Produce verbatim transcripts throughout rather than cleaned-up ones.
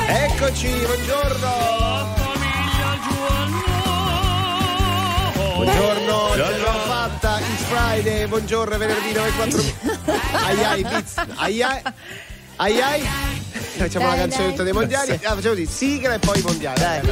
Eccoci, buongiorno. Buongiorno, ce l'abbiamo fatta, it's Friday, buongiorno, venerdì nove e quattro. Ai ai, Biz, ai ai, ai ai. Facciamo la canzone dei mondiali, ah, facciamo così, sigla e poi i mondiali. Dai.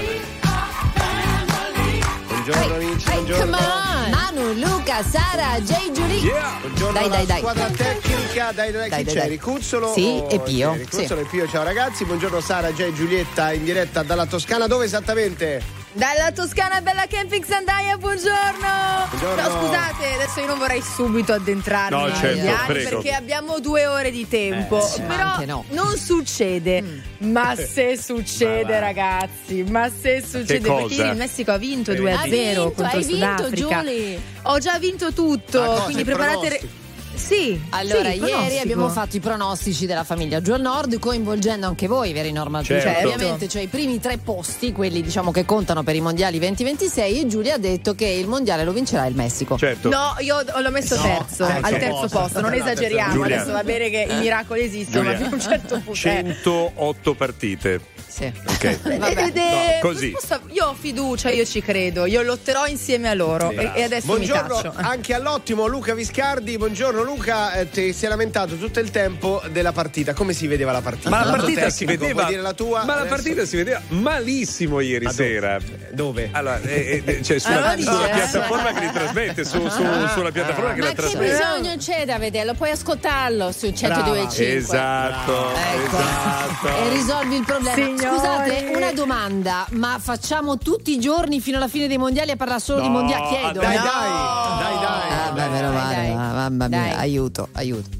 Buongiorno amici, buongiorno. Manu, Luca, Sara, Jay, Giulia. Yeah. Buongiorno dai, alla dai, dai. squadra tecnica, dai dai, dai chi dai, c'è? dai. Ricuzzolo? Sì, o... e Pio. Ricuzzolo sì. e Pio, ciao ragazzi, buongiorno Sara, Jay, Giulietta in diretta dalla Toscana, dove esattamente? Dalla Toscana Bella Camping Sandaia, buongiorno. Buongiorno. No, scusate, adesso io non vorrei subito addentrarmi No, certo, negli anni prego. perché abbiamo due ore di tempo. Eh, sì, ma però anche no. non succede. Mm. Ma se succede, va. ragazzi, ma se succede, cosa? perché ieri il Messico ha vinto Eh, due a Hai zero vinto, contro hai il vinto, Sudafrica. Giulia. Ho già vinto tutto, Ma cosa, quindi il preparate. pronostico? Sì, Allora, sì, ieri pronostico. abbiamo fatto i pronostici della famiglia giù al nord, coinvolgendo anche voi, veri Norma? Certo. Cioè, ovviamente, cioè i primi tre posti, quelli diciamo che contano per i mondiali venti ventisei, e Giulia ha detto che il mondiale lo vincerà il Messico. Certo. No, io l'ho messo No, terzo, terzo al terzo posto. posto, non No, terzo esageriamo, posto. adesso va bene che i miracoli esistono, Giulia. ma fino a un certo punto. eh. centootto partite. Sì. Ok. Vabbè. Ed No, è- così. posso- io ho fiducia, io ci credo, io lotterò insieme a loro e, e adesso Buongiorno mi taccio. anche all'ottimo Luca Viscardi, buongiorno Luca, eh, ti sei lamentato tutto il tempo della partita, come si vedeva la partita? Ma la Lato partita si tecnico, vedeva. Vuoi dire la tua? Ma la Adesso- partita si vedeva malissimo ieri Ma dove? sera. Dove? Allora, eh, eh, cioè sulla, Allora dice, sulla eh? piattaforma che li trasmette, su, su- sulla piattaforma che Ma la che trasmette. bisogno c'è da vederlo? Puoi ascoltarlo su centodue e cinque. Esatto, Ecco. esatto. E risolvi il problema. Signori. Scusate, una domanda, ma facciamo tutti i giorni fino alla fine dei mondiali a parlare solo di No, mondiali? Chiedo. Dai, No. dai, dai, dai. Ah, beh, meno male, dai. ma- mamma mia, Dai. aiuto, aiuto.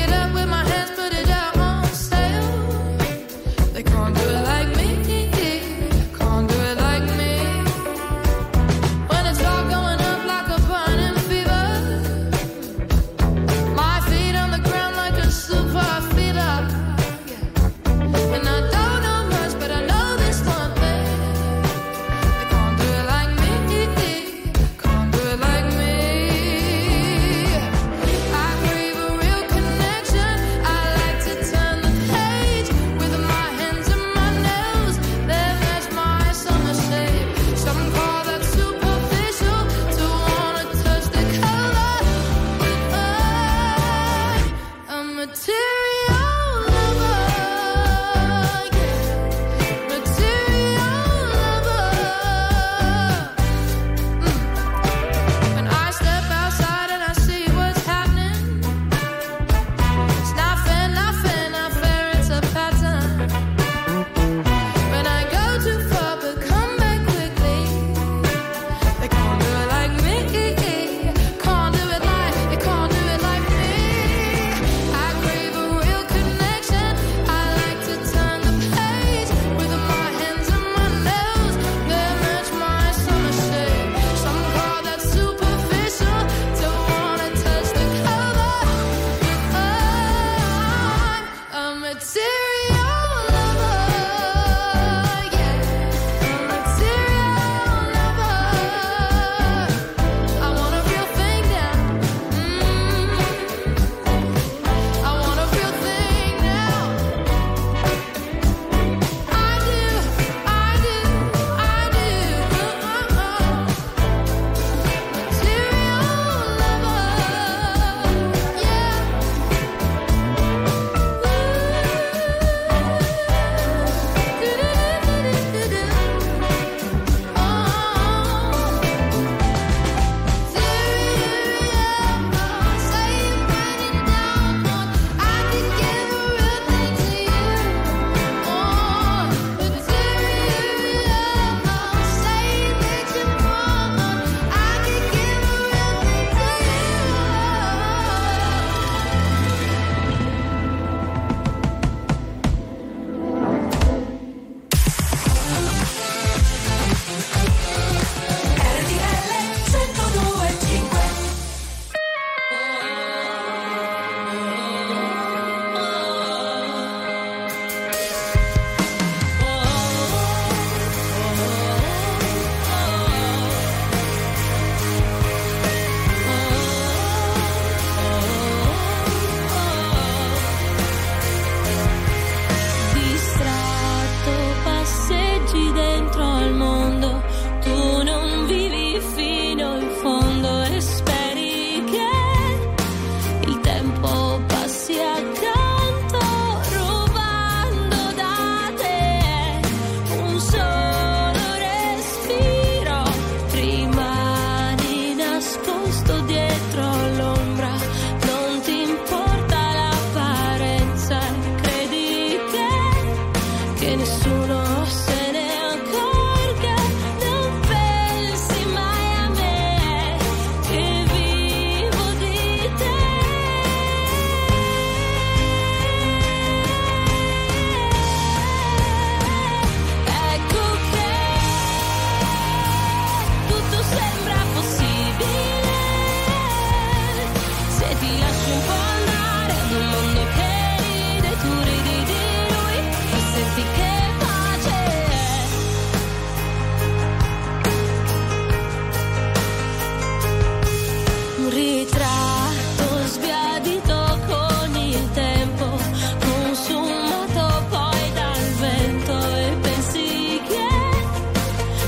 They can't do it like me.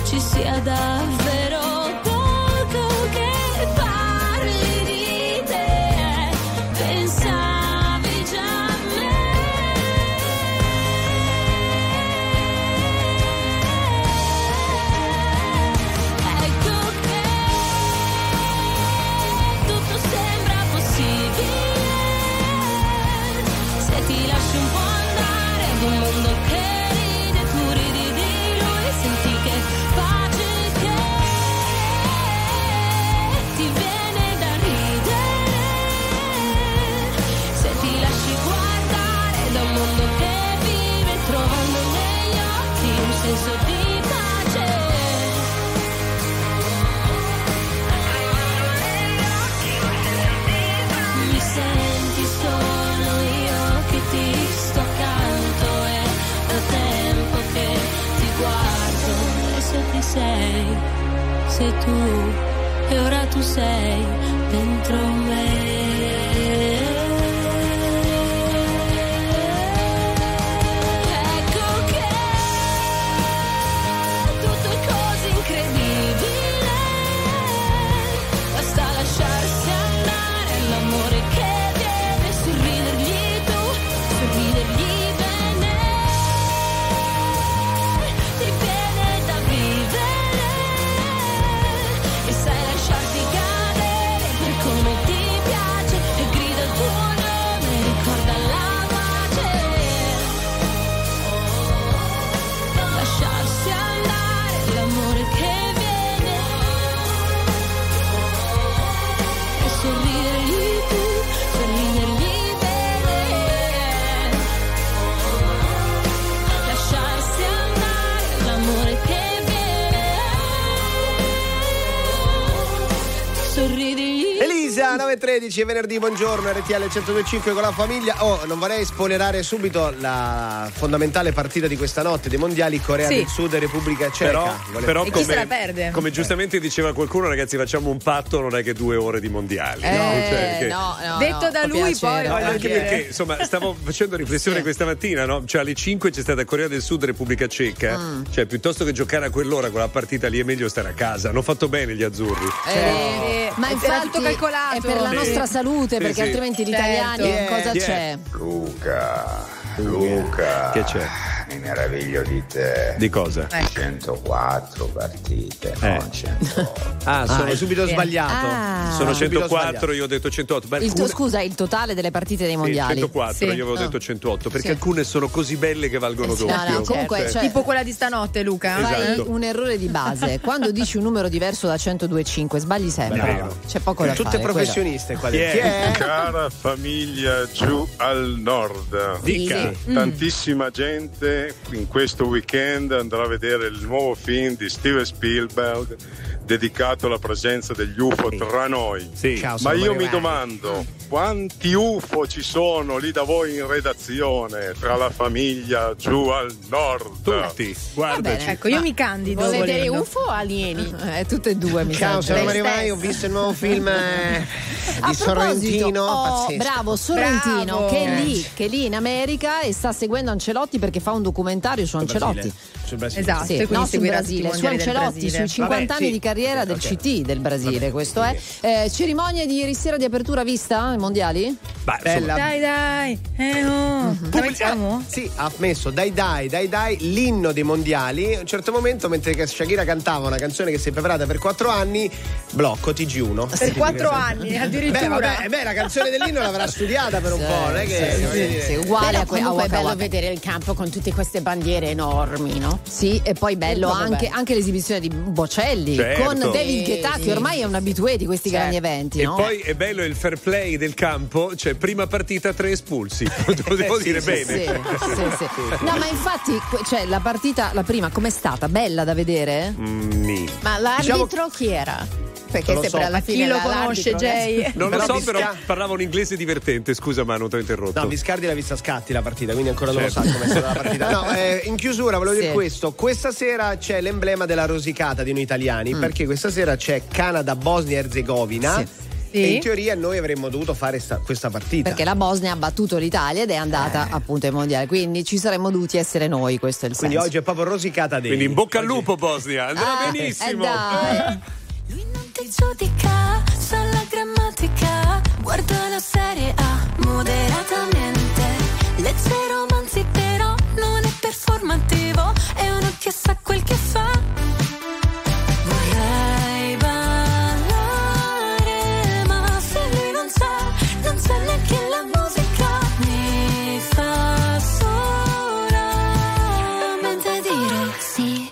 ci sia davvero poco che parli di te. Pensavi già a me. Ecco che tutto sembra possibile se ti lasci un po' andare ad un mondo che ride, tu ridi di lui, senti che pace che ti viene da ridere se ti lasci guardare da un mondo che vive trovando negli occhi un senso di pace. Mi senti, sono io che ti sto accanto, è da tempo che ti guardo, adesso chi sei? Sei tu, e ora tu sei dentro me. Ecco che tutto è così incredibile, basta lasciarsi andare all'amore che viene, sorridergli tu, sorridergli bene, ti viene da vivere e sai lasciarti cadere per come ti piace e grida il tuo nome, ricorda la pace, lasciarsi andare l'amore che viene e sorridergli tu, sorridergli bene, lasciarsi andare l'amore che viene, sorridergli. Elisa, nove e tredici, venerdì, buongiorno, R T L centodue e cinque con la famiglia. Oh, non vorrei spoilerare subito la fondamentale partita di questa notte dei mondiali, Corea Sì. del Sud e Repubblica Ceca. Però, Volevo- però E chi come, se la perde? come giustamente diceva qualcuno, ragazzi, facciamo un patto, non è che due ore di mondiali. Eh, no? Cioè, che- no, no, Detto no, da fa lui, piacere. poi voglio Anche dire. perché insomma stavo facendo riflessione Sì. questa mattina, no? Cioè alle cinque c'è stata Corea del Sud Repubblica Ceca, Mm. cioè piuttosto che giocare a quell'ora quella partita lì è meglio stare a casa. Hanno fatto bene gli azzurri. Eh, ma Era infatti tutto calcolato. è per la Sì. nostra salute, Sì, perché sì. altrimenti gli Certo. italiani Chi è? cosa Chi è? c'è? Luca, Luca, Che c'è? mi meraviglio di te. Di cosa? Eh. centoquattro partite, Eh. non centootto. Ah, sono Ah, subito sì. sbagliato. Ah. Sono Subito centoquattro, sbagliato. io ho detto centootto. Ma Il tuo, alcune- scusa, il totale delle partite dei Sì, mondiali. centoquattro, Sì. io avevo Ah. detto centootto, perché Sì. alcune sono così belle che valgono Eh sì, doppio. no, no, comunque, Cioè, cioè- Tipo quella di stanotte, Luca. Esatto. Fai un errore di base. Quando dici un numero diverso da centodue e cinque, sbagli sempre. Bravo. C'è poco da Tutte fare. professioniste qua Chi dentro. è? Chi è? Cara famiglia giù al nord, Dica. Sì. tantissima gente in questo weekend andrà a vedere il nuovo film di Steven Spielberg dedicato alla presenza degli U F O tra noi. Sì. Ciao, Ma sono io Mario mi Vanni. domando quanti U F O ci sono lì da voi in redazione tra la famiglia giù al nord? Tutti, guardaci. bene. Ecco, io mi candido. Volete volendo. U F O o alieni? Eh, tutte e due mi Ciao, sa. sono Lei Mario stessa. Vai, ho visto il nuovo film eh, A di Sorrentino. proposito, oh, pazzesco. bravo Sorrentino, Bravo. che è Eh. lì, che è lì in America e sta seguendo Ancelotti perché fa un documentario su Ancelotti. Sul Brasile. Esatto. Sì, e quindi no, sul seguirà tutti i Brasile, su mondiali del Ancelotti, Brasile. sui cinquanta Vabbè, anni sì. di carriera del Ok. C T del Brasile, Vabbè, questo sì. è. Eh, cerimonia di ieri sera di apertura vista ai mondiali? Beh, Bella. Dai, dai. Eh, oh. La mettiamo? Sì, ha messo Dai Dai, Dai Dai, l'inno dei mondiali. A un certo momento, mentre che Shakira cantava una canzone che si è preparata per quattro anni, blocco T G uno. Per quattro anni, addirittura. Beh, vabbè, beh, la canzone dell'inno l'avrà studiata per un po', non è che. Sì, voglio sì, dire- sì, uguale Però a que- a comunque è Waka bello Waka. vedere il campo con tutte queste bandiere enormi, no? Sì, e poi bello Proprio anche, bello. anche l'esibizione di Bocelli Certo. con David Sì, Guetta, sì. che ormai è un abitué di questi Certo. grandi eventi, E no? poi è bello il fair play del campo, cioè prima partita tre espulsi. Lo devo sì, dire sì, bene. Sì, sì, sì. No, ma infatti, que- cioè, la partita, la prima, com'è stata? Bella da vedere? Mm, nì. Ma l'arbitro Diciamo- chi era? Perché Non lo sempre so. alla Chi fine lo era conosce, l'arbitro, Jay? Non lo Però so, mi però sca- parlava un inglese divertente. Scusa, Manu, ti ho interrotto. No, Viscardi l'ha vista a scatti la partita, quindi ancora non Certo. lo sa come è stata la partita. No, eh, in chiusura volevo dire Sì. questo: questa sera c'è l'emblema della rosicata di noi italiani, perché questa sera c'è Canada-Bosnia-Erzegovina. Sì. Sì. Sì. E in teoria noi avremmo dovuto fare sta, questa partita. Perché la Bosnia ha battuto l'Italia ed è andata eh. appunto ai mondiali, quindi ci saremmo dovuti essere noi, questo è il quindi senso. oggi è proprio rosicata dentro. Quindi in bocca al oggi... lupo Bosnia, andrà ah, benissimo. Eh dai. Lui non ti giudica, sa la grammatica, guarda la serie A moderatamente, legge romanzi però non è performativo, è uno che sa quel che fa. Vorrei ballare, ma se lui non c'è, non c'è neanche la musica, mi fa solamente dire sì.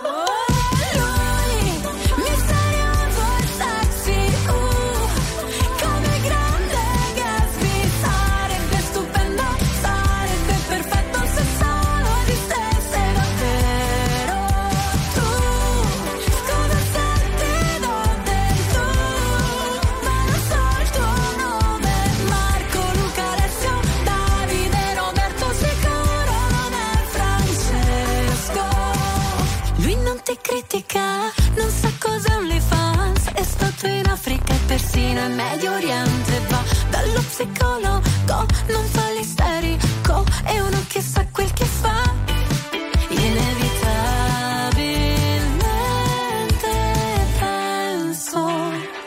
Critica, non sa cos'è OnlyFans, è stato in Africa e persino in Medio Oriente, va dallo psicologo, non fa l'isterico, è uno che sa quel che fa, inevitabilmente penso.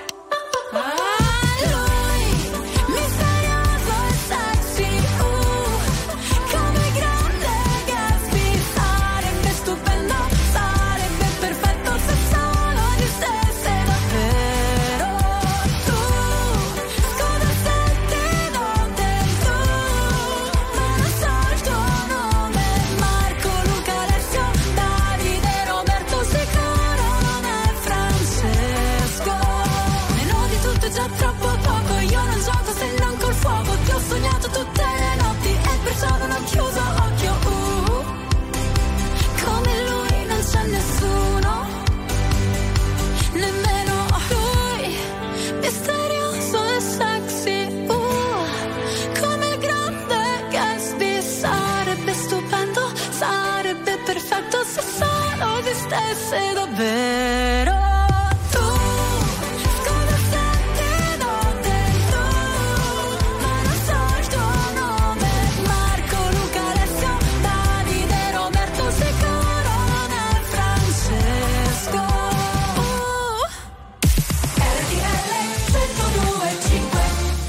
Se davvero tu cosa senti da dentro, ma non so il tuo nome, Marco, Luca, Alessio, Davide, Roberto, sicuro non è Francesco. R T L centodue e cinque.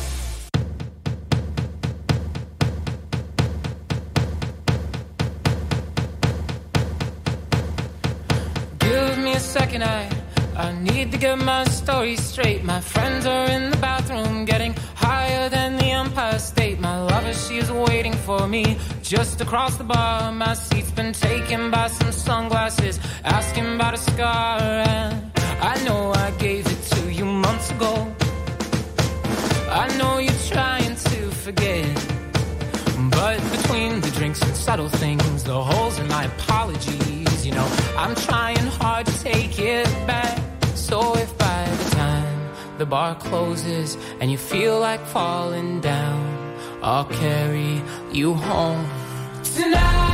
Second, I, I need to get my story straight. My friends are in the bathroom getting higher than the Empire State. My lover, she's waiting for me just across the bar. My seat's been taken by some sunglasses, asking about a scar. And I know I gave it to you months ago. I know you're trying to forget, but between the drinks and subtle things, the holes in my apologies, you know, I'm trying hard to take it back. So if by the time the bar closes and you feel like falling down, I'll carry you home tonight.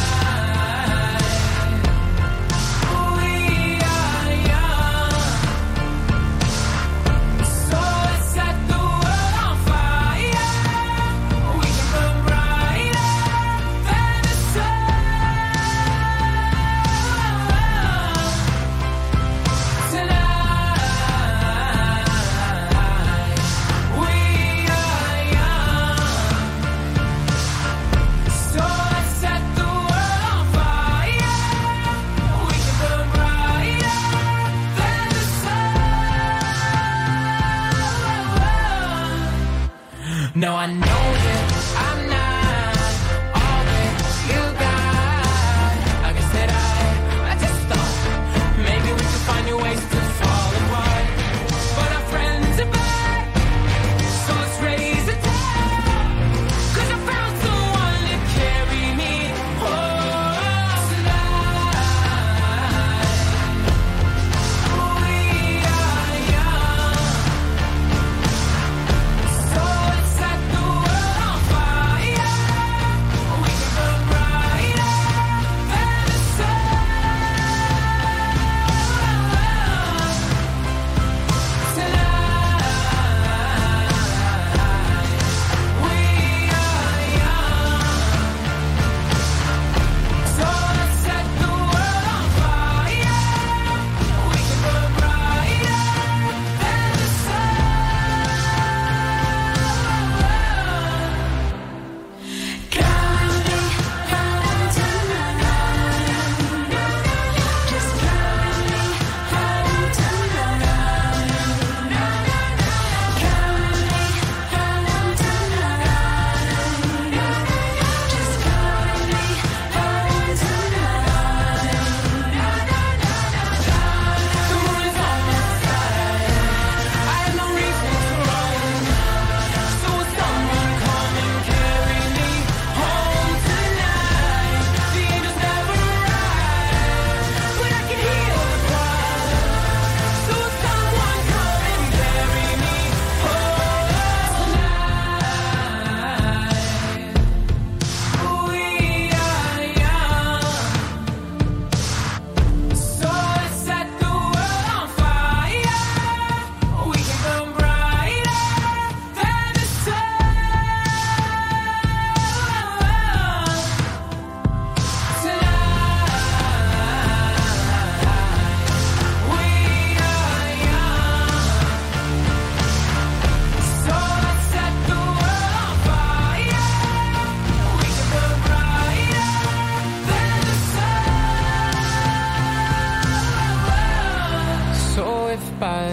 No, I know that I'm not all that you got. I guess that I, I just thought maybe we could find new ways to fall apart. But our friends are back, so let's raise a toast. 'Cause I found someone to carry me home tonight. We are young, so let's set the world on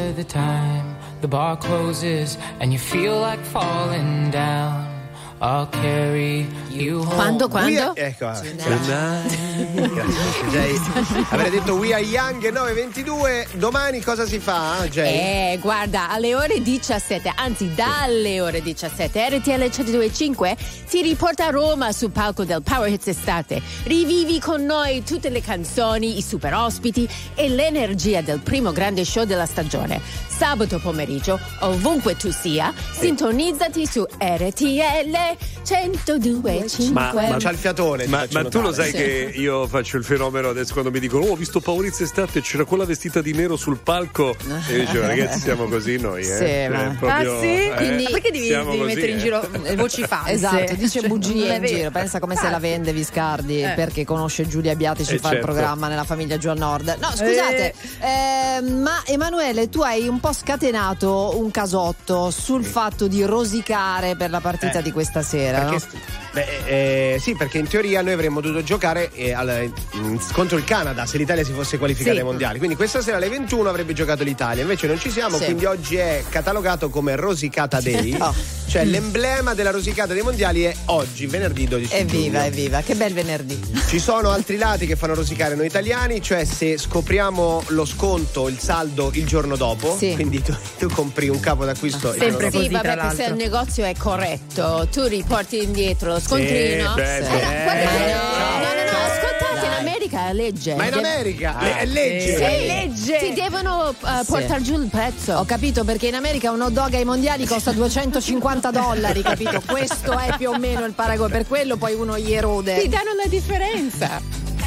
of the time the bar closes and you feel like falling down, I'll carry you home. Quando, quando? We are, ecco, Jay. Avrei detto We Are Young nove e ventidue. Domani cosa si fa, Jay? Eh, guarda, alle ore diciassette, anzi dalle ore diciassette, R T L centodue e cinque ti riporta a Roma sul palco del Power Hits Estate. Rivivi con noi tutte le canzoni, i super ospiti e l'energia del primo grande show della stagione. Sabato pomeriggio, ovunque tu sia, sintonizzati su R T L centodue e cinque. Ma, ma c'ha il fiatone. Ma, ma tu lo sai Sì. che io faccio il fenomeno adesso quando mi dicono: oh, ho visto Paurizia Estate, c'era quella vestita di nero sul palco. E io dicevo: ragazzi, siamo così noi, eh? Sì, Cioè, ma- proprio, Ah sì? eh, Quindi, ma perché devi, siamo devi così, mettere in eh. giro le voci false? Esatto, dice Cioè, bugie non è in vero. giro, pensa come se la vende Viscardi, Eh. perché conosce Giulia Abbiati, ci Eh, fa il certo. programma nella famiglia Giù al Nord. No, scusate, eh, ma Emanuele, tu hai un po' scatenato un casotto sul fatto di rosicare per la partita Eh, di questa sera. Perché, no? beh, eh, sì, perché in teoria noi avremmo dovuto giocare eh, al- mm, contro il Canada se l'Italia si fosse qualificata Sì. ai mondiali. Quindi questa sera alle ventuno avrebbe giocato l'Italia. Invece non ci siamo, Sì. quindi oggi è catalogato come Rosicata Day. Oh. Cioè l'emblema della rosicata dei mondiali è oggi, venerdì dodici Evviva, giugno. evviva, che bel venerdì. Ci sono altri lati che fanno rosicare noi italiani, cioè se scopriamo lo sconto, il saldo il giorno dopo, Sì. quindi tu, tu compri un capo d'acquisto il Sempre giorno dopo. così, Sì, vabbè, tra che se l'altro. il negozio è corretto, tu riporti indietro lo scontrino. Sì, beh, Eh, beh. guarda, Eh, no, no, no, no, ascoltate, in Dai. America è legge. Ma in De- America Ah, le- è legge. Sì, È legge. ti devono eh, Sì. portare giù il prezzo. Ho capito, perché in America un hot dog ai mondiali costa duecentocinquanta dollari, capito? Questo è più o meno il paragone, per quello poi uno gli erode. Ti danno la differenza.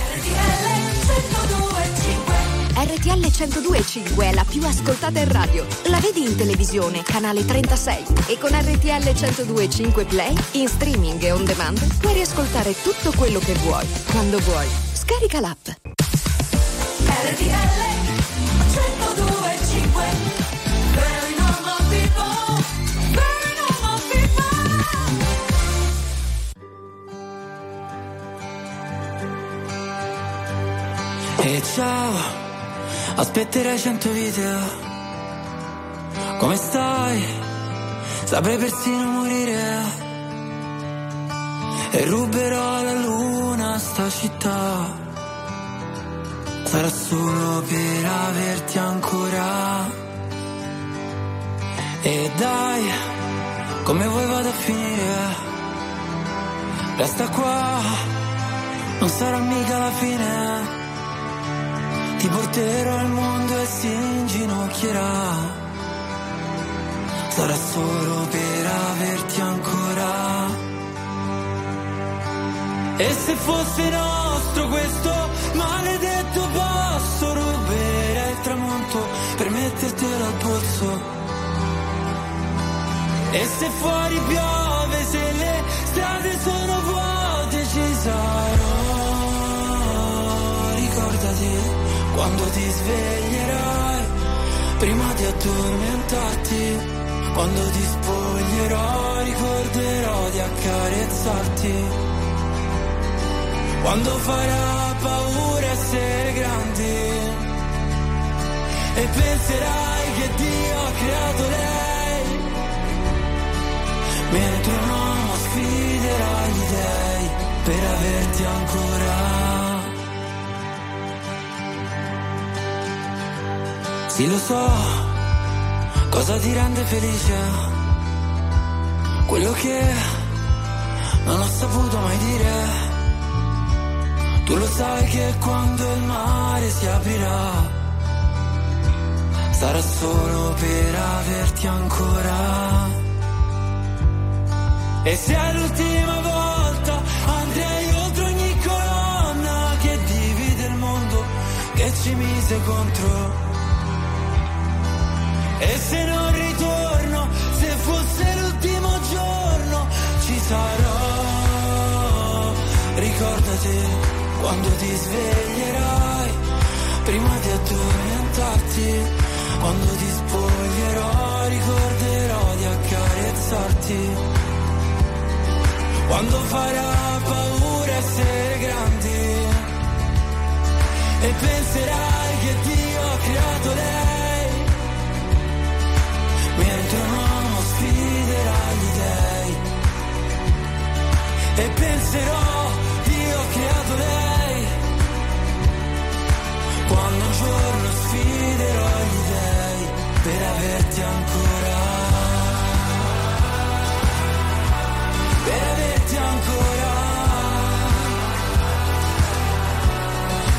R T L centodue e cinque è la più ascoltata in radio. La vedi in televisione, canale trentasei. E con R T L centodue e cinque Play, in streaming e on demand, puoi riascoltare tutto quello che vuoi, quando vuoi. Scarica l'app. R T L centodue e cinque. Very normal people, very normal people. E ciao, aspetterai cento video. Come stai? Saprei persino morire. E ruberò alla luna sta città. Sarà solo per averti ancora. E dai, come vuoi vado a finire? Resta qua, non sarà mica la fine. Ti porterò al mondo e si inginocchierà. Sarà solo per averti ancora. E se fosse nostro questo maledetto posto, ruberei il tramonto per mettertelo al polso. E se fuori piove, se le strade sono vuote, ci sarò. Ricordati quando ti sveglierai, prima di addormentarti, quando ti spoglierò, ricorderò di accarezzarti. Quando farà paura essere grandi e penserai che Dio ha creato lei, mentre un uomo sfiderà gli dèi per averti ancora. Sì, lo so, cosa ti rende felice, quello che non ho saputo mai dire. Tu lo sai che quando il mare si aprirà, sarà solo per averti ancora. E se è l'ultima volta andrei oltre ogni colonna che divide il mondo, che ci mise contro. E se non ritorno, se fosse l'ultimo giorno, ci sarò. Ricordati quando ti sveglierai, prima di addormentarti, quando ti spoglierò, ricorderò di accarezzarti. Quando farà paura essere grandi e penserai che Dio ha creato lei,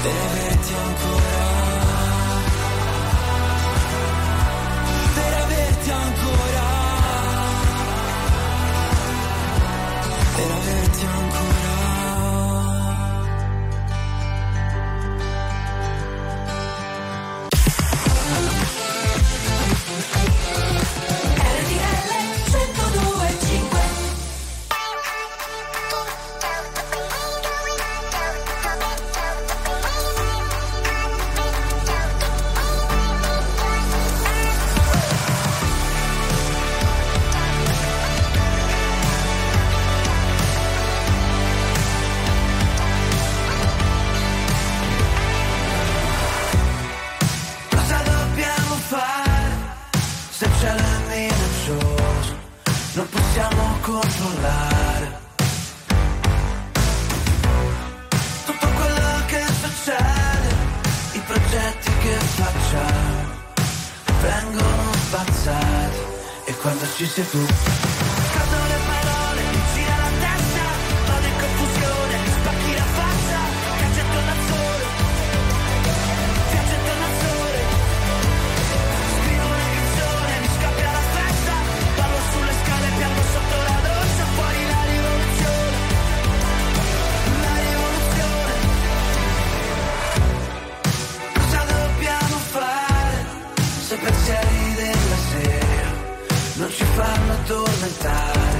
per averti ancora, per averti ancora, per averti ancora. Non possiamo controllare tutto quello che succede, i progetti che facciamo vengono spazzati e quando ci sei tu cadono le parole, mi gira la testa, vado in confusione, spacchi la faccia, caccia intorno al sole, viaggio intorno al sole, scrivo una canzone, mi scappia la festa, ballo sulle scale, piango sotto la doccia, fuori la rivoluzione, la rivoluzione. Cosa dobbiamo fare se pensieri della sera non ci fanno addormentare?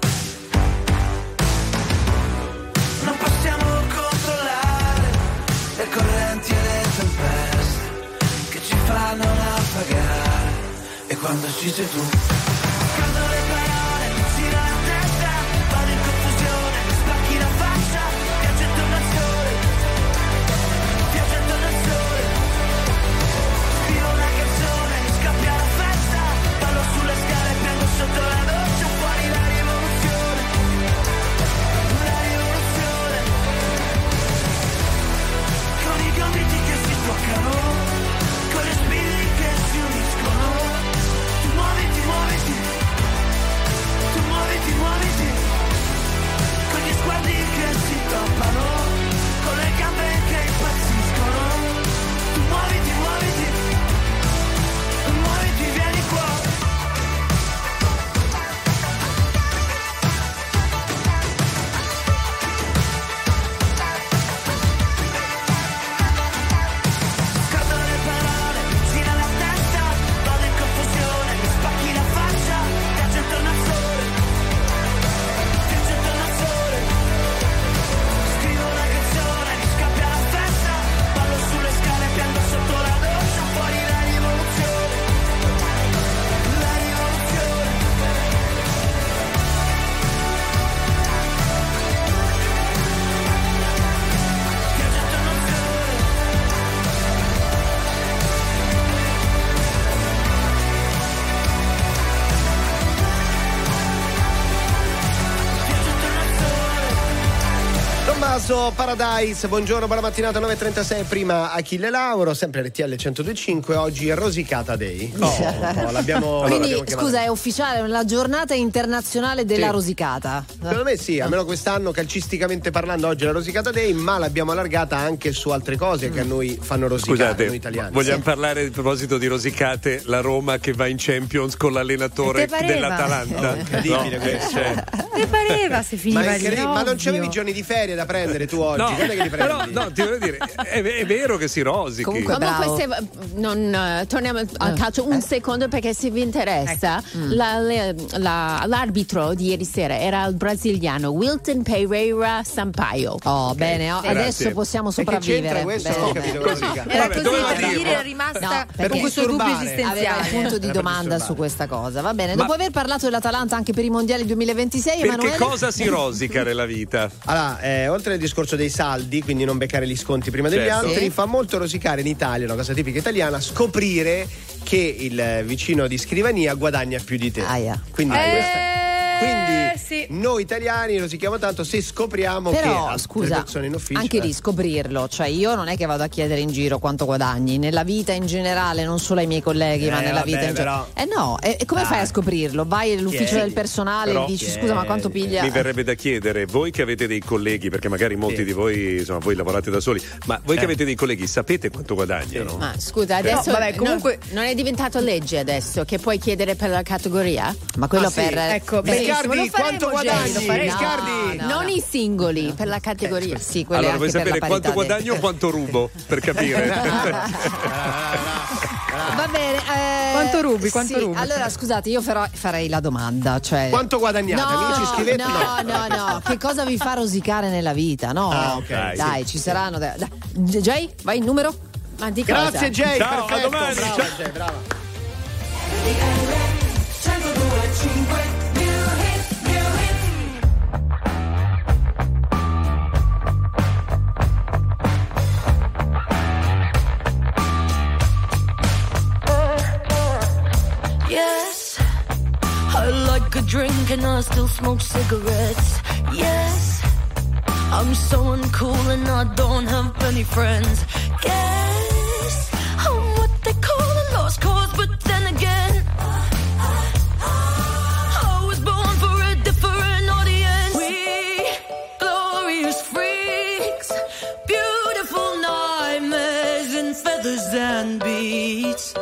Non possiamo controllare le correnti e le tempeste che ci fanno naufragare e quando ci sei tu cadono le parole, mi gira la testa, vado in confusione, spacchi la faccia, viaggio intorno al sole, viaggio intorno al sole, scrivo una canzone, mi scappia la festa, ballo sulle scale, piango sotto la doccia, fuori la rivoluzione, la rivoluzione, con i gomiti che si toccano, con le spiriti che si uniscono, tu muoviti, muoviti, tu muoviti, muoviti, con gli sguardi che si toppano, con le gambe che impazziscono, tu muoviti, muoviti, muoviti, vieni qua. Scadono le parole, mi gira la testa, vado in confusione, mi spacchi la faccia, viaggio intorno al sole, viaggio intorno al sole, scrivo una canzone, mi scappia la festa, ballo sulle scale, piango sotto la doccia, fuori la rivoluzione, la rivoluzione. Viaggio intorno al sole. Tommaso Paradise, buongiorno, buona mattinata, nove e trentasei, prima Achille Lauro, sempre R T L centodue e cinque, oggi è Rosicata Day. Oh, no, l'abbiamo Quindi l'abbiamo chiamata. scusa, è ufficiale la giornata internazionale della Sì. rosicata. Secondo me sì, almeno quest'anno calcisticamente parlando oggi è la Rosicata Day, ma l'abbiamo allargata anche su altre cose che a noi fanno rosicare, Scusate, noi italiani. vogliamo Sì. parlare a proposito di rosicate, la Roma che va in Champions con l'allenatore E te pareva? dell'Atalanta. No, incredibile No, questo. cioè, Te pareva se Ma, finiva è lì? incredibile, ma non Ovvio. c'avevi giorni di ferie da prendere tu oggi? no, Quando è che li però prendi? no, ti voglio dire, è, è vero che si rosichi. Comunque- Comunque, Bravo. se non eh, torniamo al calcio un secondo, perché se vi interessa, la- le- la- l'arbitro di ieri sera era il brasiliano Wilton Pereira Sampaio. Oh, bene, oh, Grazie. adesso possiamo E che c'entra sopravvivere. questo? Bene, Non ho bene. capito Rosica. Era Vabbè, così, doveva per dirlo. dire, era rimasta No, per con questo dubbio disturbare. Aveva esistenziale. il punto di Per domanda disturbare. su questa cosa, va bene. Ma- Dopo aver parlato dell'Atalanta anche per i mondiali duemilaventisei, Perché Emanuele? cosa si rosica nella vita? Allora, eh, oltre al discorso dei saldi, quindi non beccare gli sconti prima degli Certo. altri, Sì. fa molto rosicare in Italia, una cosa tipica italiana, scoprire che il vicino di scrivania guadagna più di te. Aia. Quindi Eh, questa, quindi sì. noi italiani rosichiamo tanto se scopriamo Però, che altre scusa, persone in ufficio anche eh. di scoprirlo, cioè io non è che vado a chiedere in giro quanto guadagni, nella vita in generale, non solo ai miei colleghi, Eh, ma nella vabbè, vita in generale. Eh no, e, e come Dai. fai a scoprirlo? Vai all'ufficio Chiedi. del personale Però- e dici scusa, ma quanto piglia? Mi verrebbe da chiedere, voi che avete dei colleghi, perché magari molti Sì. di voi, insomma, voi lavorate da soli, ma voi che Eh. avete dei colleghi sapete quanto guadagnano? Ma scusa, adesso No, vabbè, comunque- no, non è diventato legge adesso che puoi chiedere per la categoria? Ma quello Ah, sì? per Ecco, per- benissimo, Riccardi, lo faremo, quanto Jay, guadagni? lo faremo. Riccardi? No, non no. i singoli, per la categoria. Sì, quello Allora, è vuoi anche per sapere la quanto parità guadagno o quanto rubo? Per capire. Va bene. eh, Quanto rubi, quanto sì, rubi? Allora, scusate, io farò- farei la domanda. Cioè... Quanto guadagnate? No, Amici, scrivete. no, no, no. Che cosa vi fa rosicare nella vita? No. Ah, ok. Dai, Dai, ci saranno. Dai. Jay, vai il numero? Ma di cosa? Grazie Jay, Ciao, a perfetto. domani, Brava, ciao. Jay, brava. Yes, I like a drink and I still smoke cigarettes. Yes, I'm so uncool and I don't have any friends. Yes, I'm what they call a lost cause, but then again, I was born for a different audience. We glorious freaks, beautiful nightmares in feathers and beats.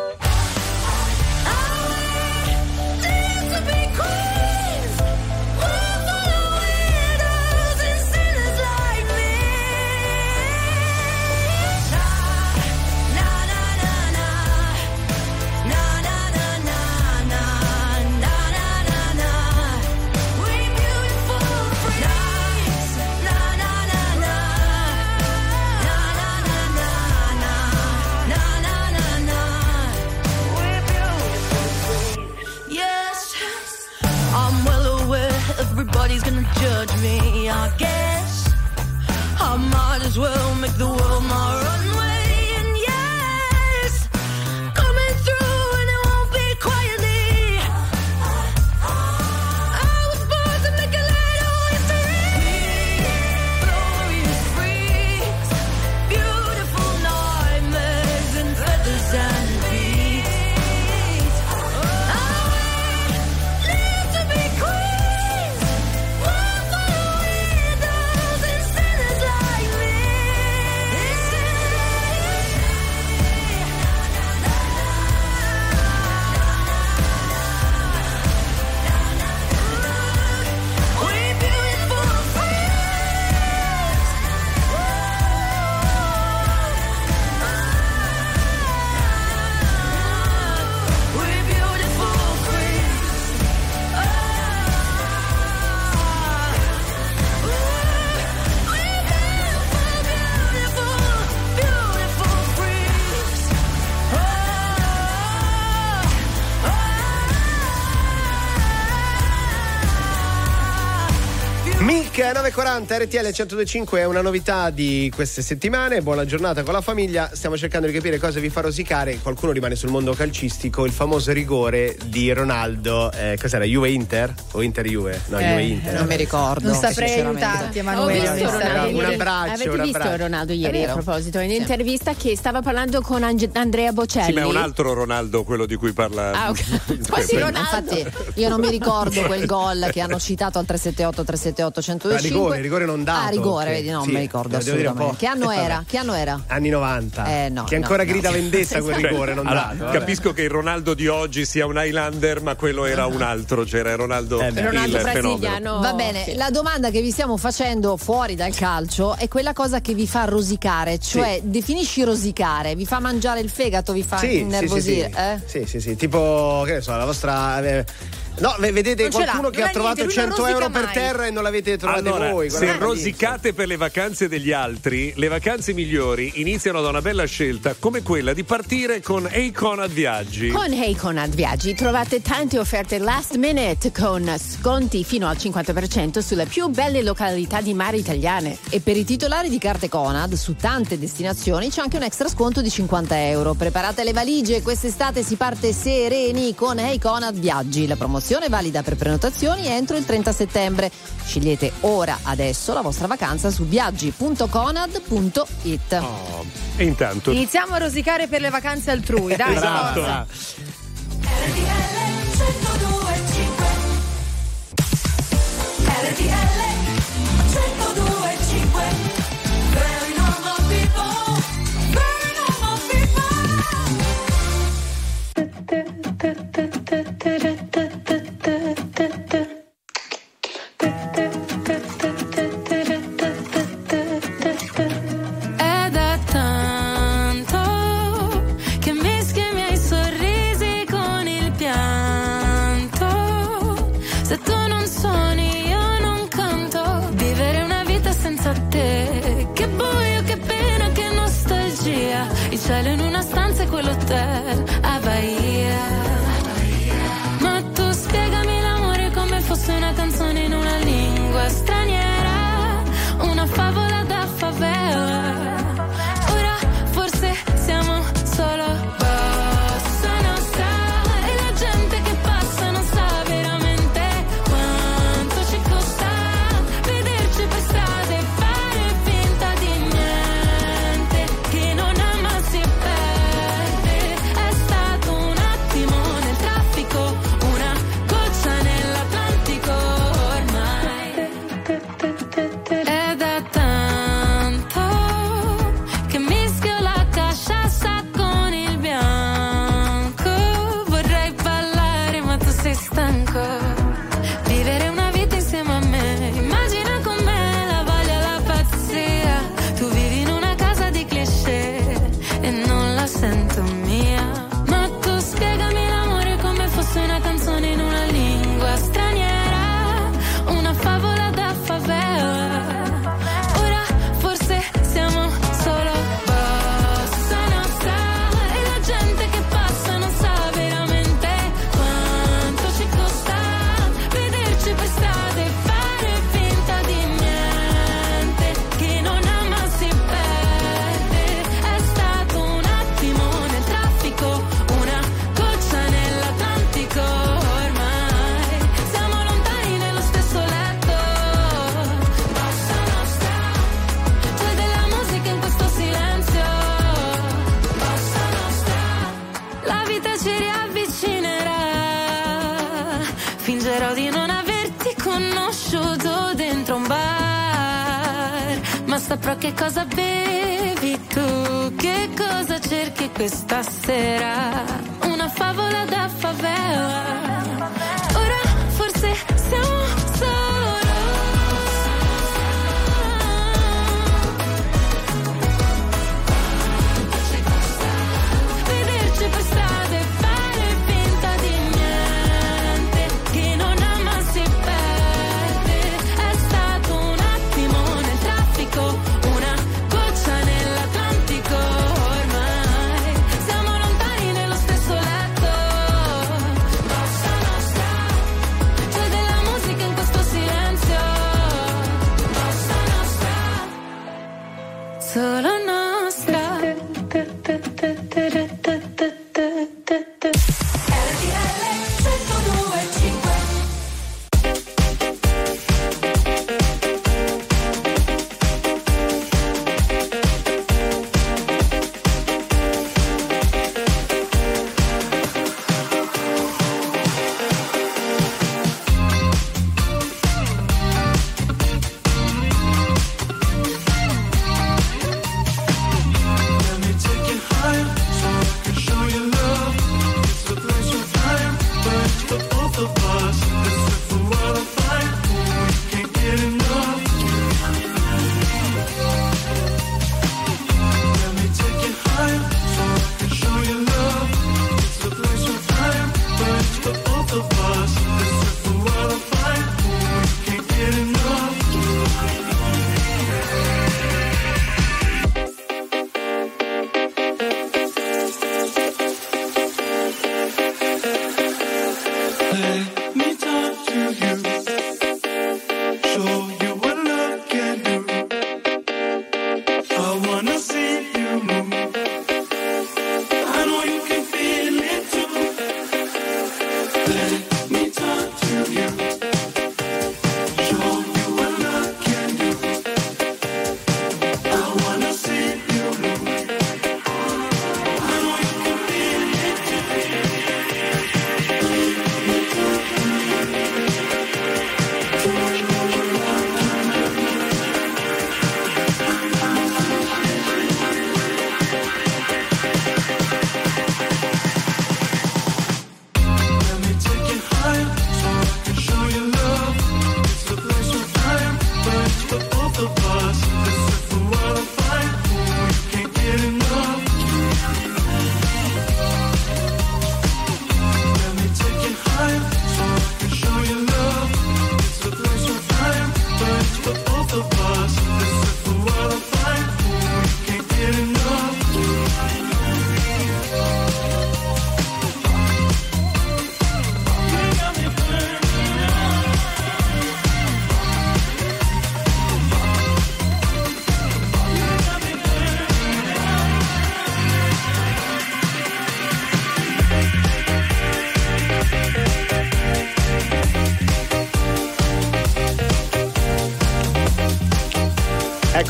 Everybody's gonna judge me, I guess. I might as well make the world my runway. And yes, coming through and it won't be quietly. I was born to make a little history. Glorious freaks, beautiful nightmares and feathers and beats. I live to be queen. Milk nove e quaranta R T L centodue e cinque è una novità di queste settimane. Buona giornata con la famiglia. Stiamo cercando di capire cosa vi fa rosicare. Qualcuno rimane sul mondo calcistico. Il famoso rigore di Ronaldo. Eh, cos'era? Juve Inter? O Inter Juve? No, Eh, Juve Inter. Non mi ricordo. Non saprei sinceramente. aiutarti, Ho Emanuele. visto onestamente. Ronaldo Un ieri. abbraccio, Avete un visto abbraccio. Ronaldo È ieri a vero. proposito? In Sì. un'intervista che stava parlando con Ange- Andrea Bocelli. Sì, ma è un altro Ronaldo quello di cui parla. Ah, ok. Quasi Quello. Ronaldo. Infatti io non mi ricordo quel gol che hanno citato al tre sette otto tre sette otto uno zero due cinque. Ah, rigore, rigore non dato. Ah, rigore, Sì, vedi, no, non sì, mi ricordo devo dire un po'. assolutamente. Che anno Eh, vabbè. era? Che anno era? Anni novanta. Eh, no, che ancora no, grida no. vendetta quel Cioè, rigore non allora, dato. vabbè. capisco che il Ronaldo di oggi sia un Highlander, ma quello era un altro, c'era Ronaldo, Eh beh. Ronaldo il fenomeno. brasiliano. Va bene, Sì. la domanda che vi stiamo facendo fuori dal calcio è quella cosa che vi fa rosicare, cioè definisci rosicare, vi fa mangiare il fegato, vi fa Sì, sì, sì, innervosire, sì. eh? Sì, sì, sì, tipo, che ne so, la vostra. eh, No, ve- vedete Non ce l'ha, qualcuno non che ha ha trovato niente, lui non cento euro rosica per mai. terra e non l'avete trovate Allora, voi. se guardate lì, rosicate per le vacanze degli altri, le vacanze migliori iniziano da una bella scelta come quella di partire con Hey Conad Viaggi. Con Hey Conad Viaggi trovate tante offerte last minute con sconti fino al cinquanta per cento sulle più belle località di mare italiane. E per i titolari di carte Conad su tante destinazioni c'è anche un extra sconto di cinquanta euro. Preparate le valigie, quest'estate si parte sereni con Hey Conad Viaggi. La promozione Promozione valida per prenotazioni entro il trenta settembre. Scegliete ora, adesso, la vostra vacanza su viaggi punto conad punto it. Oh, e intanto iniziamo a rosicare per le vacanze altrui, dai. Esatto. R T L centodue e cinque R T L centodue e cinque Very normal people, very normal È da tanto che mischio i miei sorrisi con il pianto. Se tu non suoni io non canto. Vivere una vita senza te. Che buio, che pena, che nostalgia. Il cielo in una stanza e quell'hotel a Bahia. Ma tu spiegami l'amore come fosse una canzone in una lingua straniera. Una favola da favela. Ora forse siamo solo bossa nostra. E la gente che passa non sa veramente quanto ci costa vederci per strada e fare finta di niente. Chi non ama si perde. È stato un attimo nel traffico, una goccia nell'Atlantico ormai. È da tanto che mischio la casciassa con il bianco. Vorrei ballare ma tu sei stanco. Vivere una vita insieme a me. Immagina con me la voglia e la pazzia. Tu vivi in una casa di cliché e non la sento mia. Ma tu spiegami l'amore come fosse una canzone in una lingua straniera. Una favola da favela. Ora forse siamo solo bossa nostra. E la gente che passa non sa veramente quanto ci costa vederci per strada e fare finta di niente. Chi non ama si perde. È stato un attimo nel traffico, una goccia nell'Atlantico ormai. Siamo lontani nello stesso letto. Bossa nostra. C'è della musica in questo silenzio. Bossa nostra. La vita ci riavvicinerà. Fingerò di non averti conosciuto dentro un bar. Ma saprò che cosa bevi tu, che cosa cerchi questa sera. Una favola da favela. Ora forse siamo solo. Vederci per strada e fare finta di niente. Chi non ama si perde. È stato un attimo nel traffico, una goccia nell'Atlantico ormai. Siamo lontani nello stesso letto. Bossa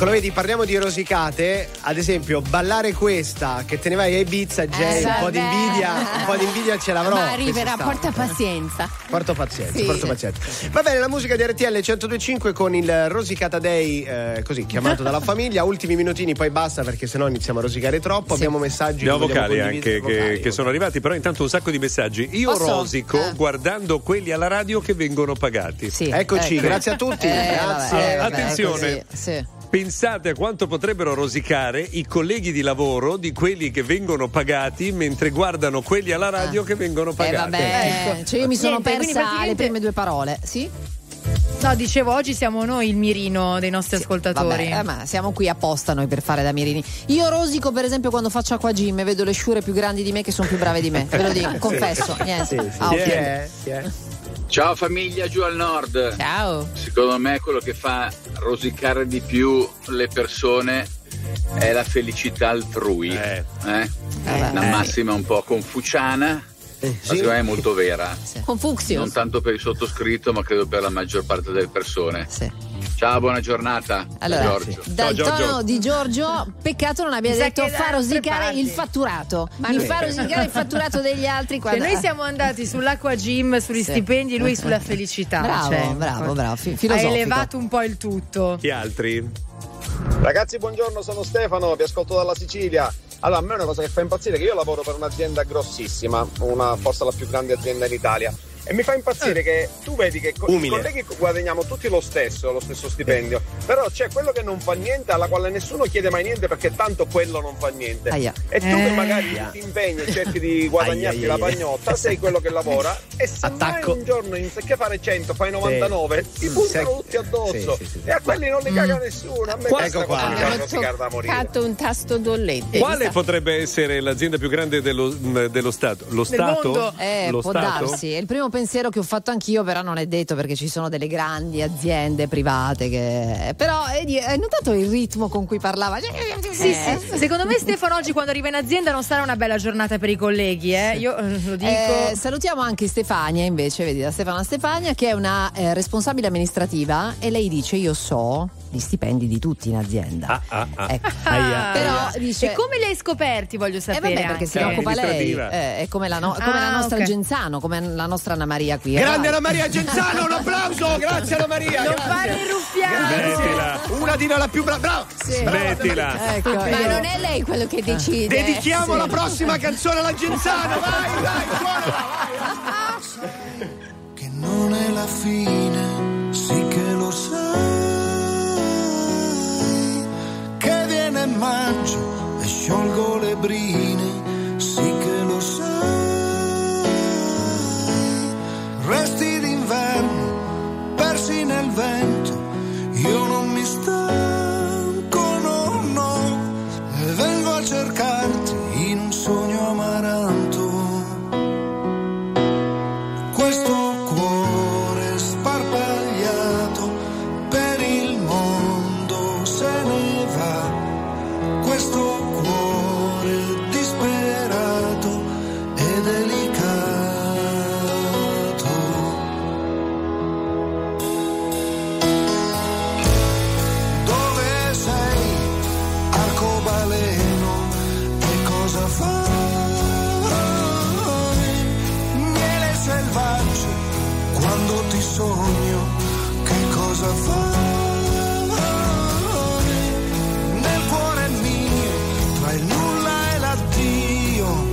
Ecco, lo vedi, parliamo di rosicate. Ad esempio, ballare questa che te ne vai a Ibiza, Jay, Eh, un po' di vabbè. invidia, un po' di invidia ce l'avrò. Ma arriverà, quest'estate. porta pazienza. Porto pazienza, Sì. porto pazienza. Va bene, la musica di R T L centodue e cinque con il Rosicata Day, eh, così chiamato dalla famiglia. Ultimi minutini, poi basta perché sennò iniziamo a rosicare troppo. Abbiamo messaggi. Abbiamo che vogliamo vocali condividere, anche che, vocali, che sono arrivati, però intanto un sacco di messaggi. Io Posso? rosico Eh. guardando quelli alla radio che vengono pagati. Sì, Eccoci, ecco. grazie a tutti. Eh, grazie. vabbè, vabbè, Attenzione. così, sì. Pensate a quanto potrebbero rosicare i colleghi di lavoro di quelli che vengono pagati mentre guardano quelli alla radio che vengono Eh pagati. vabbè, cioè io mi sono Niente, quindi persa praticamente- le prime due parole, sì? No, dicevo, oggi siamo noi il mirino dei nostri ascoltatori. Vabbè, eh, ma siamo qui apposta noi per fare da mirini. Io rosico per esempio quando faccio acqua gym e vedo le sciure più grandi di me che sono più brave di me, ve lo dico, confesso. Niente. Sì, sì. Ah, Chi ok. è? Chi è? Ciao famiglia giù al nord. Ciao. Secondo me quello che fa rosicare di più le persone è la felicità altrui. Eh. Eh? Una massima un po' confuciana, ma secondo me è molto vera. Confuxius. Non tanto per il sottoscritto, ma credo per la maggior parte delle persone. Sì. Ciao, buona giornata. Allora, Giorgio. dal Ciao, Giorgio. tono di Giorgio, peccato non abbia Mi sa detto che fa da altre rosicare parti. il fatturato. Ma Mi lui- fa rosicare il fatturato degli altri Cioè, quando... noi siamo andati sull'acqua gym, sugli Sì. stipendi, lui sulla felicità. Bravo, cioè, bravo, bravo, fi- ha filosofico. elevato un po' il tutto. Chi altri? Ragazzi, buongiorno, sono Stefano, vi ascolto dalla Sicilia. Allora, a me è una cosa che fa impazzire, che io lavoro per un'azienda grossissima, una, forse la più grande azienda in Italia. E mi fa impazzire che tu vedi che co- i Umile. colleghi guadagniamo tutti lo stesso, lo stesso stipendio, però c'è quello che non fa niente, alla quale nessuno chiede mai niente perché tanto quello non fa niente. Aia. E tu Eh. che magari ti impegni e cerchi di guadagnarti Aia, aia, la aia. pagnotta, sei quello che lavora e se mai Attacco. un giorno anziché fare cento fai novantanove, ti Sì. puntano tutti addosso. Sì, sì, sì. E a quelli non li caga nessuno. A me Qua- questa ecco qua. cosa mi fa Abbiamo rosicare da morire. toccato un tasto dollette. Quale potrebbe essere l'azienda più grande dello, dello Stato? Lo Stato? mondo. Eh, Lo può Stato? darsi. È il primo pensiero che ho fatto anch'io, però non è detto perché ci sono delle grandi aziende private che. Però vedi, hai notato il ritmo con cui parlava? Sì, sì. Secondo me Stefano oggi quando arriva in azienda non sarà una bella giornata per i colleghi, eh? Io eh, lo dico. Eh, salutiamo anche Stefania invece, vedi, la Stefana Stefania che è una eh, responsabile amministrativa e lei dice io so gli stipendi di tutti in azienda. Ah, ah, ah. Ecco. Ah. Però dice E come li hai scoperti, voglio Eh sapere. vabbè, perché se ne anche. occupa lei, amministrativa. eh, è come la, no- come Ah, la nostra ok. Genzano, come la nostra Anna Maria qui. Grande Eh, Anna Maria Genzano, un applauso! Grazie Anna Maria! Non grazie. fare ruffiano. Smettila, Una di la più brava. Bravo! smettila. Ecco, Ma vedi. non è lei quello che decide. Dedichiamo Sì. la prossima canzone alla Genzano, vai, vai, suonala, vai! Che non è la fine, sì che lo sai, che viene maggio e sciolgo le brine, sì che lo sai, resti d'inverno, persi nel vento, io non mi stanco, no, no, e vengo a cercarti in un sogno amaranto. Questo cuore sparpagliato per il mondo se ne va, questo cuore disperato e delicato. Dove sei, arcobaleno, che cosa fai? Miele selvaggio, quando ti sogno, che cosa fai? Nel cuore mio, tra il nulla e l'addio,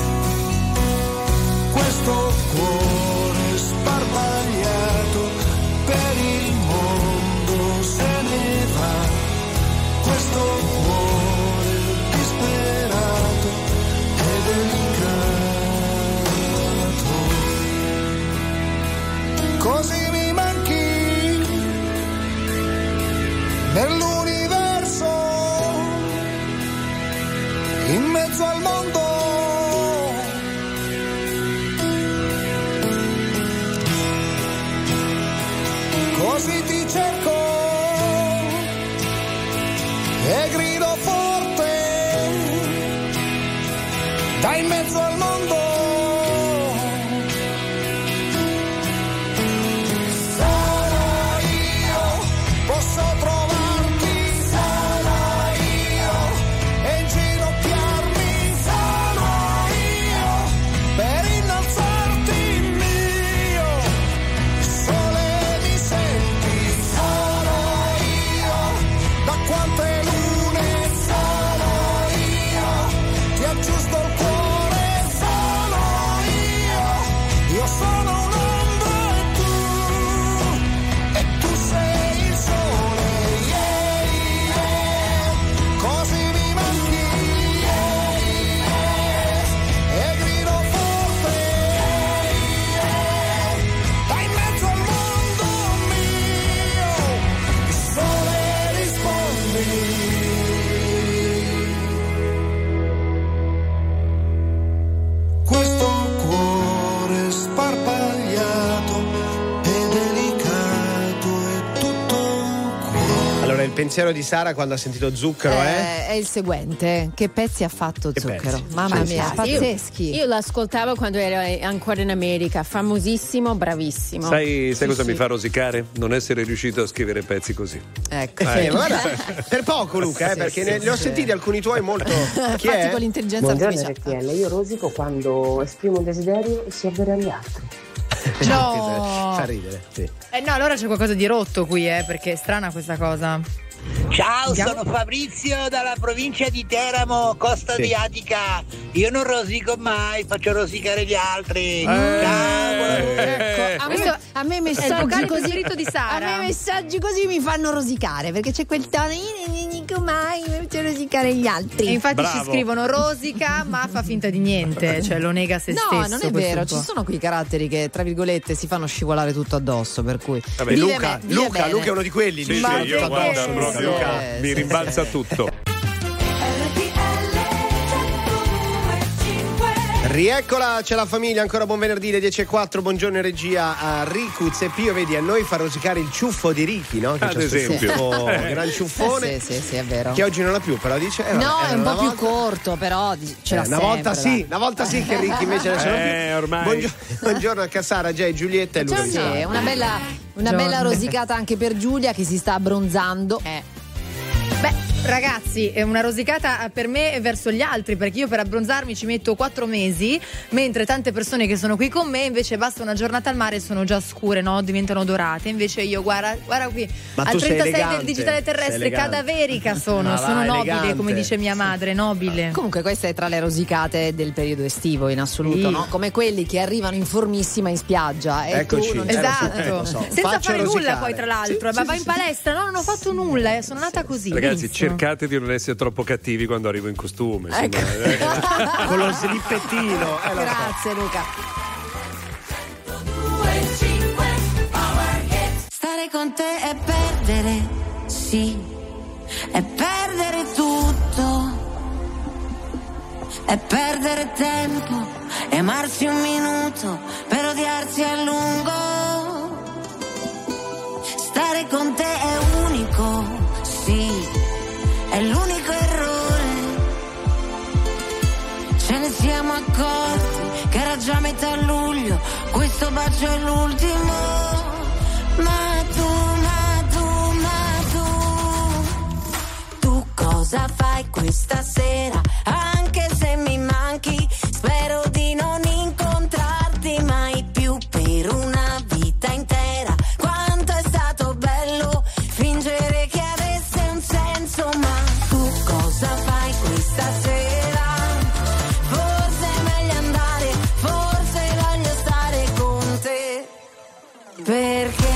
questo cuore sparpagliato per il mondo se ne va, questo cuore disperato e delicato. Così mi manchi nell'universo, in mezzo al mondo. Così ti cerco e grido forte da in mezzo al mondo. Sarò io, posso trovarti, sarò pensiero di Sara quando ha sentito Zucchero Eh, è? è il seguente: che pezzi ha fatto Che Zucchero? pezzi? Mamma Sì, mia, sì. pazzeschi. Io, io l'ascoltavo quando ero ancora in America, famosissimo, bravissimo. Sai, sai Sì, cosa sì. mi fa rosicare? Non essere riuscito a scrivere pezzi così. Ecco. Eh, ma guarda, per poco Luca, eh, perché ne, ne ho sentiti alcuni tuoi molto. Chi Fatti è? con l'intelligenza Buongiorno artificiale. R T L, io rosico quando esprimo un desiderio e servere agli altri. No. Fa ridere, sì. Eh no, allora c'è qualcosa di rotto qui, eh, perché è strana questa cosa. Ciao, Andiamo? sono Fabrizio dalla provincia di Teramo, Costa Sì. Adriatica. Io non rosico mai, faccio rosicare gli altri. Eh. Ciao, Ecco, a me, a me È il messaggi vocale così preferito di Sara. A me messaggi così mi fanno rosicare, perché c'è quel tono, io non dico mai, mi faccio rosicare gli altri. E infatti Bravo. ci scrivono rosica ma fa finta di niente, cioè lo nega a se No, stesso. non è questo vero, un po'. ci sono quei caratteri che tra virgolette si fanno scivolare tutto addosso, per cui Vabbè, vive Luca, me- vive Luca, bene. Luca è uno di quelli. Sì, dice, Ma sì, io perché? guarda, Sì, proprio sì, mi sì, rimbalza sì. tutto. Rieccola, c'è la famiglia, ancora buon venerdì, le dieci e quattro, buongiorno in regia a Ricuz e Pio, vedi, a noi fa rosicare il ciuffo di Ricky, no? Che Ad c'è sto esempio. ciuffo, Eh. gran ciuffone, Sì, sì, sì, è vero. che oggi non ha più, però dice... eh, vabbè, No, è era un una po' più volta. corto, però di- ce Eh, l'ha una sempre, volta sì, dai. una volta sì che Ricky invece adesso non Eh, più. ormai. Buongiorno, buongiorno a Cassara, Jay, Giulietta e Ciao, Luca. sì, una bella, una Buongiorno. bella rosicata anche per Giulia che si sta abbronzando. Beh, ragazzi, è una rosicata per me e verso gli altri, perché io per abbronzarmi ci metto quattro mesi, mentre tante persone che sono qui con me invece basta una giornata al mare e sono già scure, no? Diventano dorate. Invece io, guarda, guarda qui, Ma al tu sei trentasei del elegante, digitale sei terrestre, elegante. cadaverica sono, Ma sono va, nobile, elegante. come dice mia madre, nobile. Comunque questa è tra le rosicate del periodo estivo in assoluto, Sì. no? Come quelli che arrivano in formissima in spiaggia e Eccoci. tu non Eh, lo so, Esatto, eh, lo so. senza Faccio fare nulla rosicare. poi tra l'altro, Sì, ma sì, vai sì, in palestra, no, non ho fatto nulla, eh, sono nata così. Ragazzi, benissimo. cercate di non essere troppo cattivi quando arrivo in costume. insomma, eh. Con lo slippettino. Eh, lo so. Grazie Luca. Stare con te è perdere, sì, è perdere tutto, è perdere tempo, e amarsi un minuto per odiarsi a lungo. Stare con te è unico, sì, è l'unico errore. Ce ne siamo accorti che era già metà luglio, questo bacio è l'ultimo. Ma tu, ma tu, ma tu, tu cosa fai questa sera? Anche se mi manchi, spero di non incontrarti mai più per una vita intera. Quanto è stato bello fingere che avesse un senso, ma tu cosa fai questa sera? Forse è meglio andare, forse voglio stare con te, perché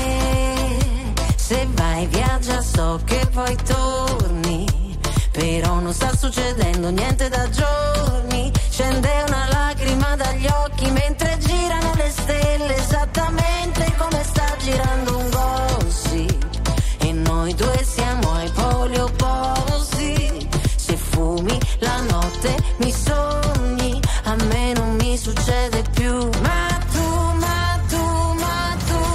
se vai viaggia so che poi torni, però non sta succedendo niente da giorni. Scende una lacrima dagli occhi mentre girano le stelle, esattamente come sta girando un gossip, e noi due siamo ai poli opposti. Se fumi la notte mi sogni, a me non mi succede più. Ma tu, ma tu, ma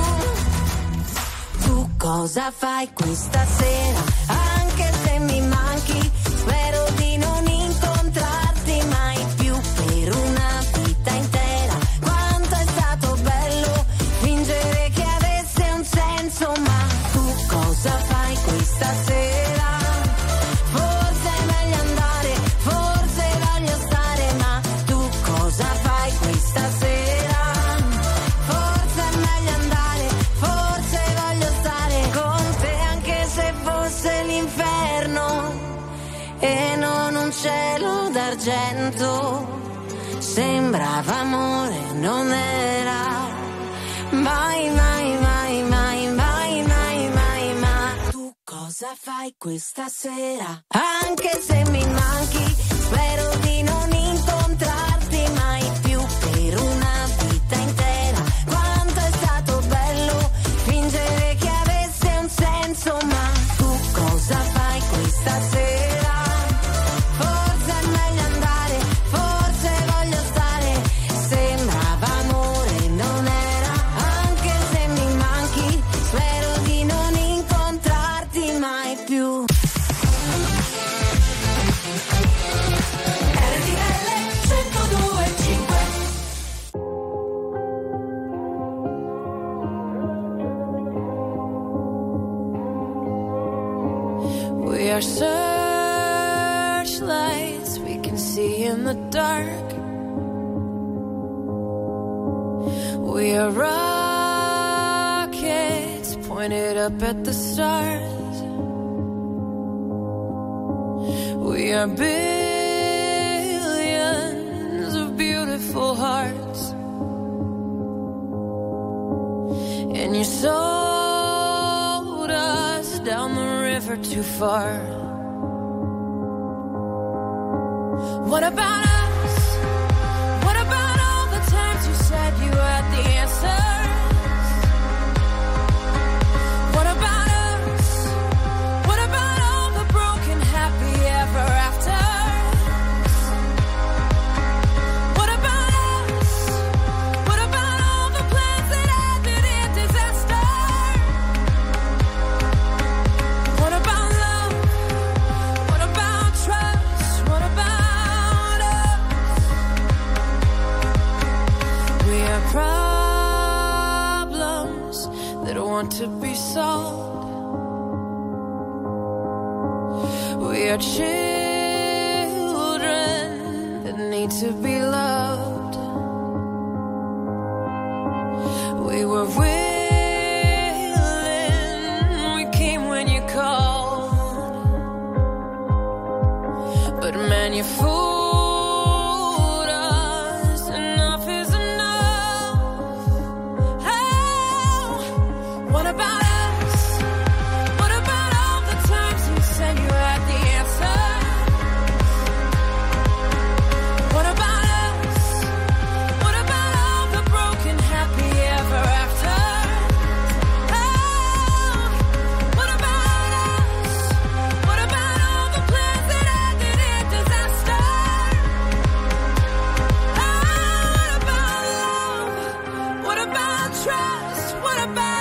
tu, tu cosa fai questa sera? Anche se mi manchi, spero di non incontrarti mai più per una vita intera. Quanto è stato bello fingere che avesse un senso, ma tu cosa fai questa sera? Forse è meglio andare, forse voglio stare, ma tu cosa fai questa sera? Forse è meglio andare, forse voglio stare con te, anche se fosse l'inferno e non un cielo d'argento. Sembrava amore, non era mai, mai, mai, mai, mai, mai, mai, ma tu cosa fai questa sera? Anche se mi manchi, spero di non incontrarti mai più per una vita intera. Quanto è stato bello fingere che avesse un senso, ma tu cosa fai questa sera? Forse è meglio andare, forse voglio stare. Sembrava amore, non era. Anche se mi manchi, spero di non incontrarti mai più. are searchlights we can see in the dark. We are rockets pointed up at the stars. We are billions of beautiful hearts. And you sold us down the river too far. What about us? What about all the times you said you had the answers? What about us? What about all the broken happy ever afters? What about us? What about all the plans that ended in disaster? What about love? What about trust? What about us? We are problems that want to be solved. We are children that need to be loved. We were willing, we came when you called. But man, you fooled us. Enough is enough. Oh, what about us? What about all the times you said you had the answer? What about us? What about all the broken happy ever after? Oh, what about us? What about all the plans that ended in disaster? Oh, what about love? What about trust? What about us?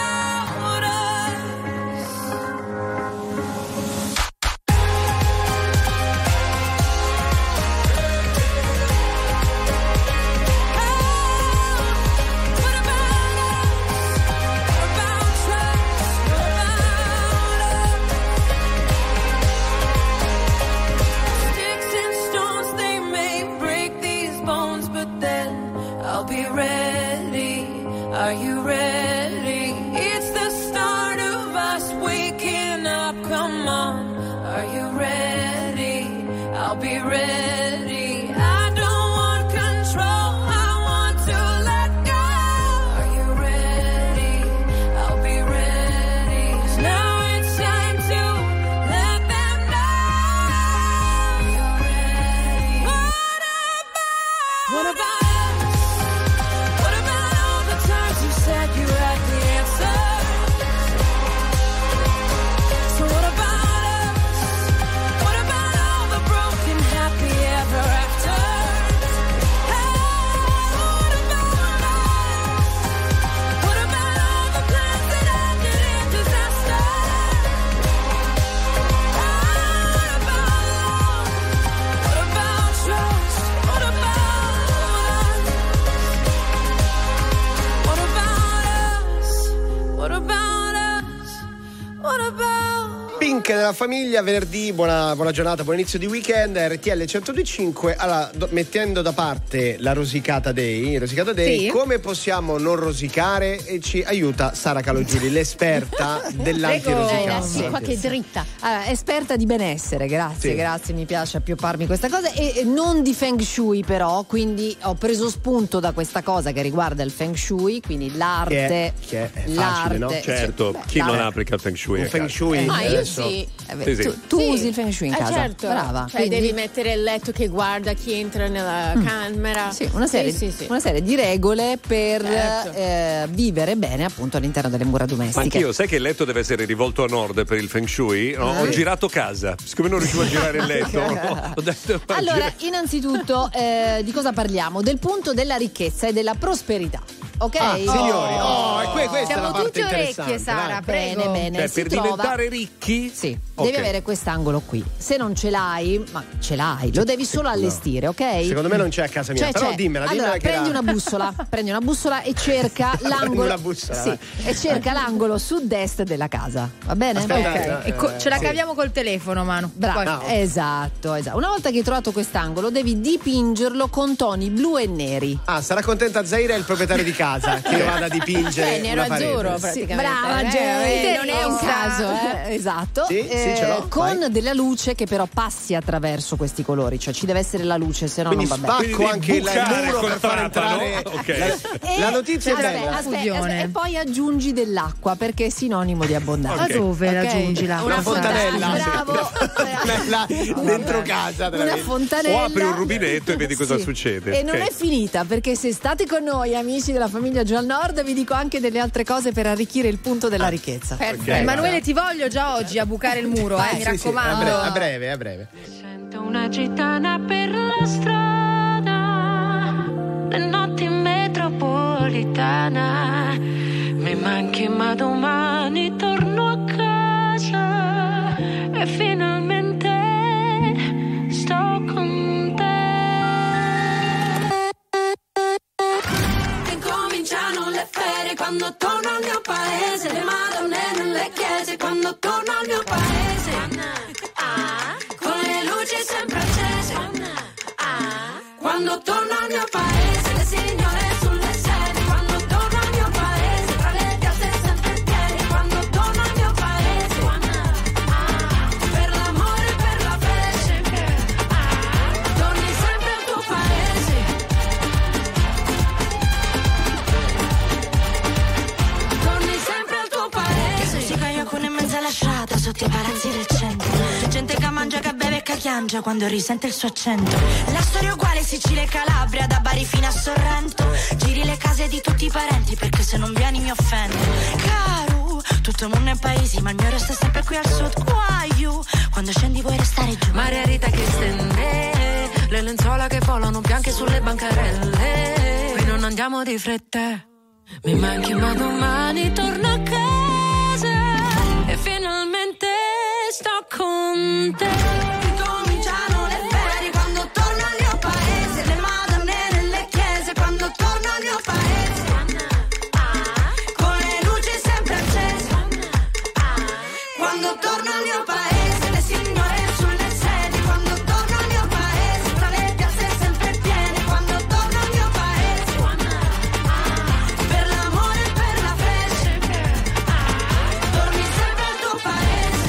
Sticks and stones, they may break these bones, but then I'll be ready. Are you ready? It's the start of us waking up. Come on, are you ready? I'll be ready. I don't want control, I want to let go. Are you ready? I'll be ready. 'Cause now it's time to let them know. You're ready. What about? What about us? What about all the times you said you had the answer? So what about us? What about all the broken happy ever after? Hey, what about us? What about all the plans that ended in disaster? Oh, what about love? What about trust? What about us? What about us? What about us? What about? Pink nella famiglia, venerdì, buona, buona giornata, buon inizio di weekend, R T L centodue e cinque. Allora, do- mettendo da parte la Rosicata Day, Rosicata Day, Sì. come possiamo non rosicare? E ci aiuta Sara Calogiuri, l'esperta dell'antirosicata. Eh, sì, qualche dritta. Allora, esperta di benessere, grazie, Sì. grazie, mi piace appiopparmi questa cosa e e non di Feng Shui però, quindi ho preso spunto da questa cosa che riguarda il Feng Shui, quindi l'arte, Che è- che è facile, l'arte, no? Certo, Beh, chi non l'arte. applica il Feng Shui? Un a Feng casa? Shui Ah, io adesso- sì. Eh beh, Sì, sì. Tu, tu Sì. usi il Feng Shui in Eh, casa? certo. Brava. Cioè quindi- devi mettere il letto che guarda chi entra nella camera. Sì, una serie, Sì, sì, sì. una serie di regole per Certo. eh, vivere bene appunto all'interno delle mura Ma domestiche. anch'io, sai che il letto deve essere rivolto a nord per il Feng Shui? No? Eh? Ho girato casa, siccome non riuscivo a girare il letto, no? Ho detto, ma Allora, gira- innanzitutto, eh, di cosa parliamo? Del punto della ricchezza e della prosperità. ok? Ah, signori, oh, e que- questa Siamo è la parte tutti orecchie, interessante, Sara, dai. prego. Bene, bene. Cioè, si per trova- diventare ricchi? Sì, Ok. devi avere quest'angolo qui. Se non ce l'hai, ma ce l'hai, lo devi solo allestire, ok? Secondo me non c'è a casa mia, Cioè, però c'è. dimmela, dimmela Allora, che prendi la- una bussola, prendi una bussola e cerca l'angolo. una bussola, sì, vai. e cerca l'angolo sud-est della casa. Va bene? Aspetta, Ok. eh, E co- ce la sì. caviamo col telefono, Manu. Bravo, Poi- Ah, ok. esatto, esatto. Una volta che hai trovato quest'angolo, devi dipingerlo con toni blu e neri. Ah, sarà contenta Zaira, il proprietario di casa, che vada a dipingere Eh, nero una parete. azzurro, Sì, praticamente. brava, Eh, Geri, eh, non è un caso, eh? Esatto. Sì, sì, ce l'ho, con vai. della luce che però passi attraverso questi colori, cioè ci deve essere la luce, se no Quindi non va bene. spacco Quindi anche il bucare muro col per far trapano, entrare ok. la, E- la notizia è aspetta, bella. aspetta, Fusione. aspetta, e poi aggiungi dell'acqua perché è sinonimo di abbondanza. Ma dove la Ok? aggiungi l'acqua? Una fontanella. Bravo. Fontanella dentro casa. te la Una vedi? fontanella. O apri un rubinetto e vedi cosa Sì. succede. E non Ok. è finita, perché se state con noi, amici della famiglia Gial Nord, vi dico anche delle altre cose per arricchire il punto della ricchezza. Perfetto. Emanuele, ti voglio già oggi a bucare il muro, eh, mi Sì, sì, a raccomando. breve, a breve, a breve. Sento una gitana per la strada, le notti in metropolitana. Mi manchi ma domani torno a casa e finalmente sto con te. Incominciano le ferie quando torno al mio paese, le madonne nelle chiese quando torno al mio paese. Ah, con le luci sempre accese. Ah, quando torno al mio paese, le signore sulle sedie. Quando torno al mio paese, tra le piazze sempre piene. Quando torno al mio paese, ah, per l'amore e per la fede. Ah, torni sempre al tuo paese. Torni sempre al tuo paese. Si qualcuno in mezzo alla strada, sotto i palazzi del centro. Gente che mangia, che beve e che chiangia quando risente il suo accento. La storia è uguale, Sicilia e Calabria, da Bari fino a Sorrento. Giri le case di tutti i parenti, perché se non vieni mi offendo. Caro, tutto il mondo è paesi, ma il mio resta sempre qui al sud. Guaio, quando scendi vuoi restare giù. Maria Rita che stende, le lenzuola che volano bianche sulle bancarelle. Qui non andiamo di fretta, mi manchi ma domani torno a casa e finalmente sto con te. Cominciano le ferie quando torno al mio paese, le madonne nelle chiese quando torno al mio paese. Con le luci sempre accese. Quando torno al mio paese, le signore sulle sedie. Quando torno al mio paese, tra le piazze sempre piene. Quando torno al mio paese, per l'amore e per la fede. Torni sempre al tuo paese.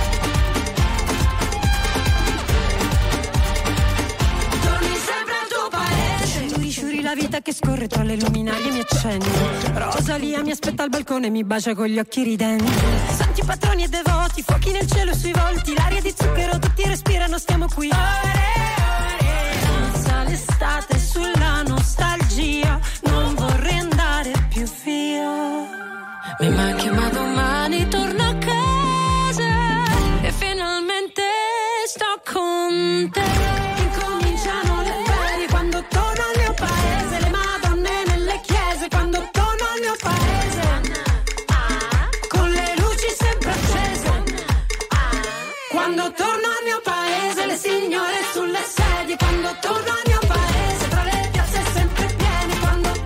Torni sempre al tuo paese. Sciuri sciuri la vita che scorre tra le luminarie mi accende. Rosalia mi aspetta al balcone e mi bacia con gli occhi ridenti. Santi patroni e devoti, fuochi nel cielo sui volti. L'aria di zucchero tutti respirano, stiamo qui. Ore, ore, danza l'estate sulla nostalgia. Non vorrei andare più via. Mi manchi ma domani torno a casa e finalmente sto con te. Incominciano le ferie quando torno al mio paese, le madonne nelle chiese quando torno al mio paese, con le luci sempre accese. Quando torno al mio paese, le signore sulle sedie. Quando torno al mio paese, tra le piazze sempre piene. Quando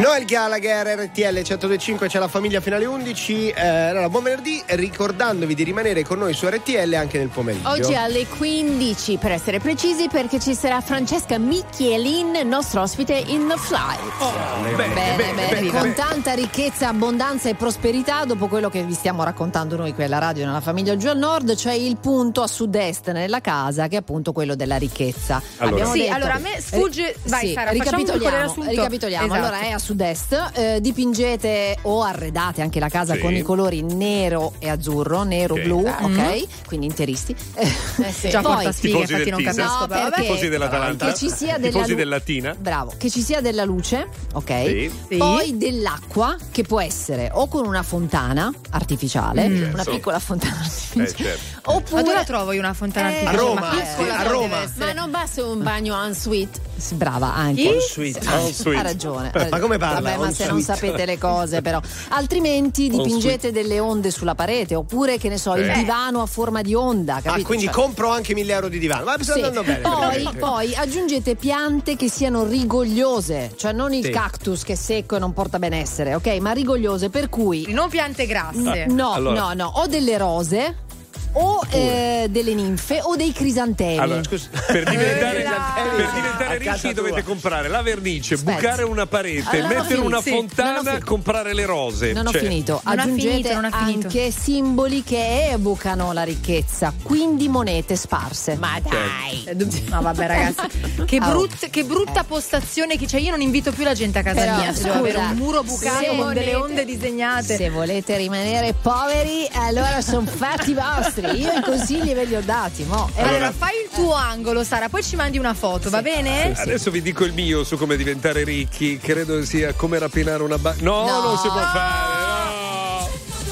Noel Gallagher, R T L centodue e cinque, c'è la famiglia fino alle undici. Eh, allora, buon venerdì, ricordandovi di rimanere con noi su R T L anche nel pomeriggio. Oggi alle quindici, per essere precisi, perché ci sarà Francesca Michelin, nostro ospite in The Flight. Oh, bene, bene, bene, bene, bene. Con tanta ricchezza, abbondanza e prosperità, dopo quello che vi stiamo raccontando noi qui alla radio nella famiglia giù al nord, c'è il punto a sud-est nella casa, che è appunto quello della ricchezza. Allora, sì, detto, allora a me sfugge. Vai, sì, Sara, ricapitoliamo. ricapitoliamo. Esatto. Allora, è a sud-est, eh, dipingete o arredate anche la casa sì. con i colori nero e azzurro, nero, okay. blu, Mm-hmm. ok? Quindi interisti. Eh sì. Già Poi, porta sfiga, infatti non capisco. No, perché tifosi dell'Atalanta, che ci sia della tifosi lu- del Latina. Bravo, che ci sia della luce, ok? Sì. Sì. Poi dell'acqua, che può essere o con una fontana artificiale, Mm. una Certo. piccola fontana artificiale, Eh, certo. oppure Ma dove la trovo io una fontana Eh, artificiale? a Roma, Ma eh, piccola a deve Roma. essere. Ma non basta un bagno en suite. Sì, brava anche. Chi? Sweet. Sì, Sweet. ha ragione, ha ragione. Ma come parla? Vabbè, ma On se non sweet. sapete le cose, però. Altrimenti dipingete delle onde sulla parete, oppure che ne so, il Eh. divano a forma di onda. Capito? Ah, quindi Cioè- compro anche mille euro di divano. Ma sta Sì. andando bene. Poi, praticamente. poi aggiungete piante che siano rigogliose, cioè non il Sì. cactus che è secco e non porta benessere, ok? Ma rigogliose, per cui Non piante grasse. no, Allora. no, no, o delle rose o eh, delle ninfe o dei crisantemi. Allora, Scusa. per diventare, Eh, per diventare a casa ricchi tua. dovete comprare la vernice, Aspetta. bucare una parete, Allora, non ho mettere finito. una Sì, non ho fontana, finito. comprare le rose. Non ho Cioè, finito. Non ha Aggiungete finito, non ha finito. anche simboli che evocano la ricchezza, quindi monete sparse. Ma dai. Eh, No vabbè ragazzi, che, Oh. brut- che brutta postazione che c'è. Io non invito più la gente a casa Però, mia. Se devo avere scusa, un muro bucato se con delle volete- onde disegnate. Se volete rimanere poveri, allora sono fatti vostri. Io i consigli ve li ho dati, mo. E allora, Allora- fai il tuo angolo, Sara, poi ci mandi una foto, va bene? Adesso vi dico il mio su come diventare ricchi. Credo sia come rapinare una banca. No, No. non si può fare. No.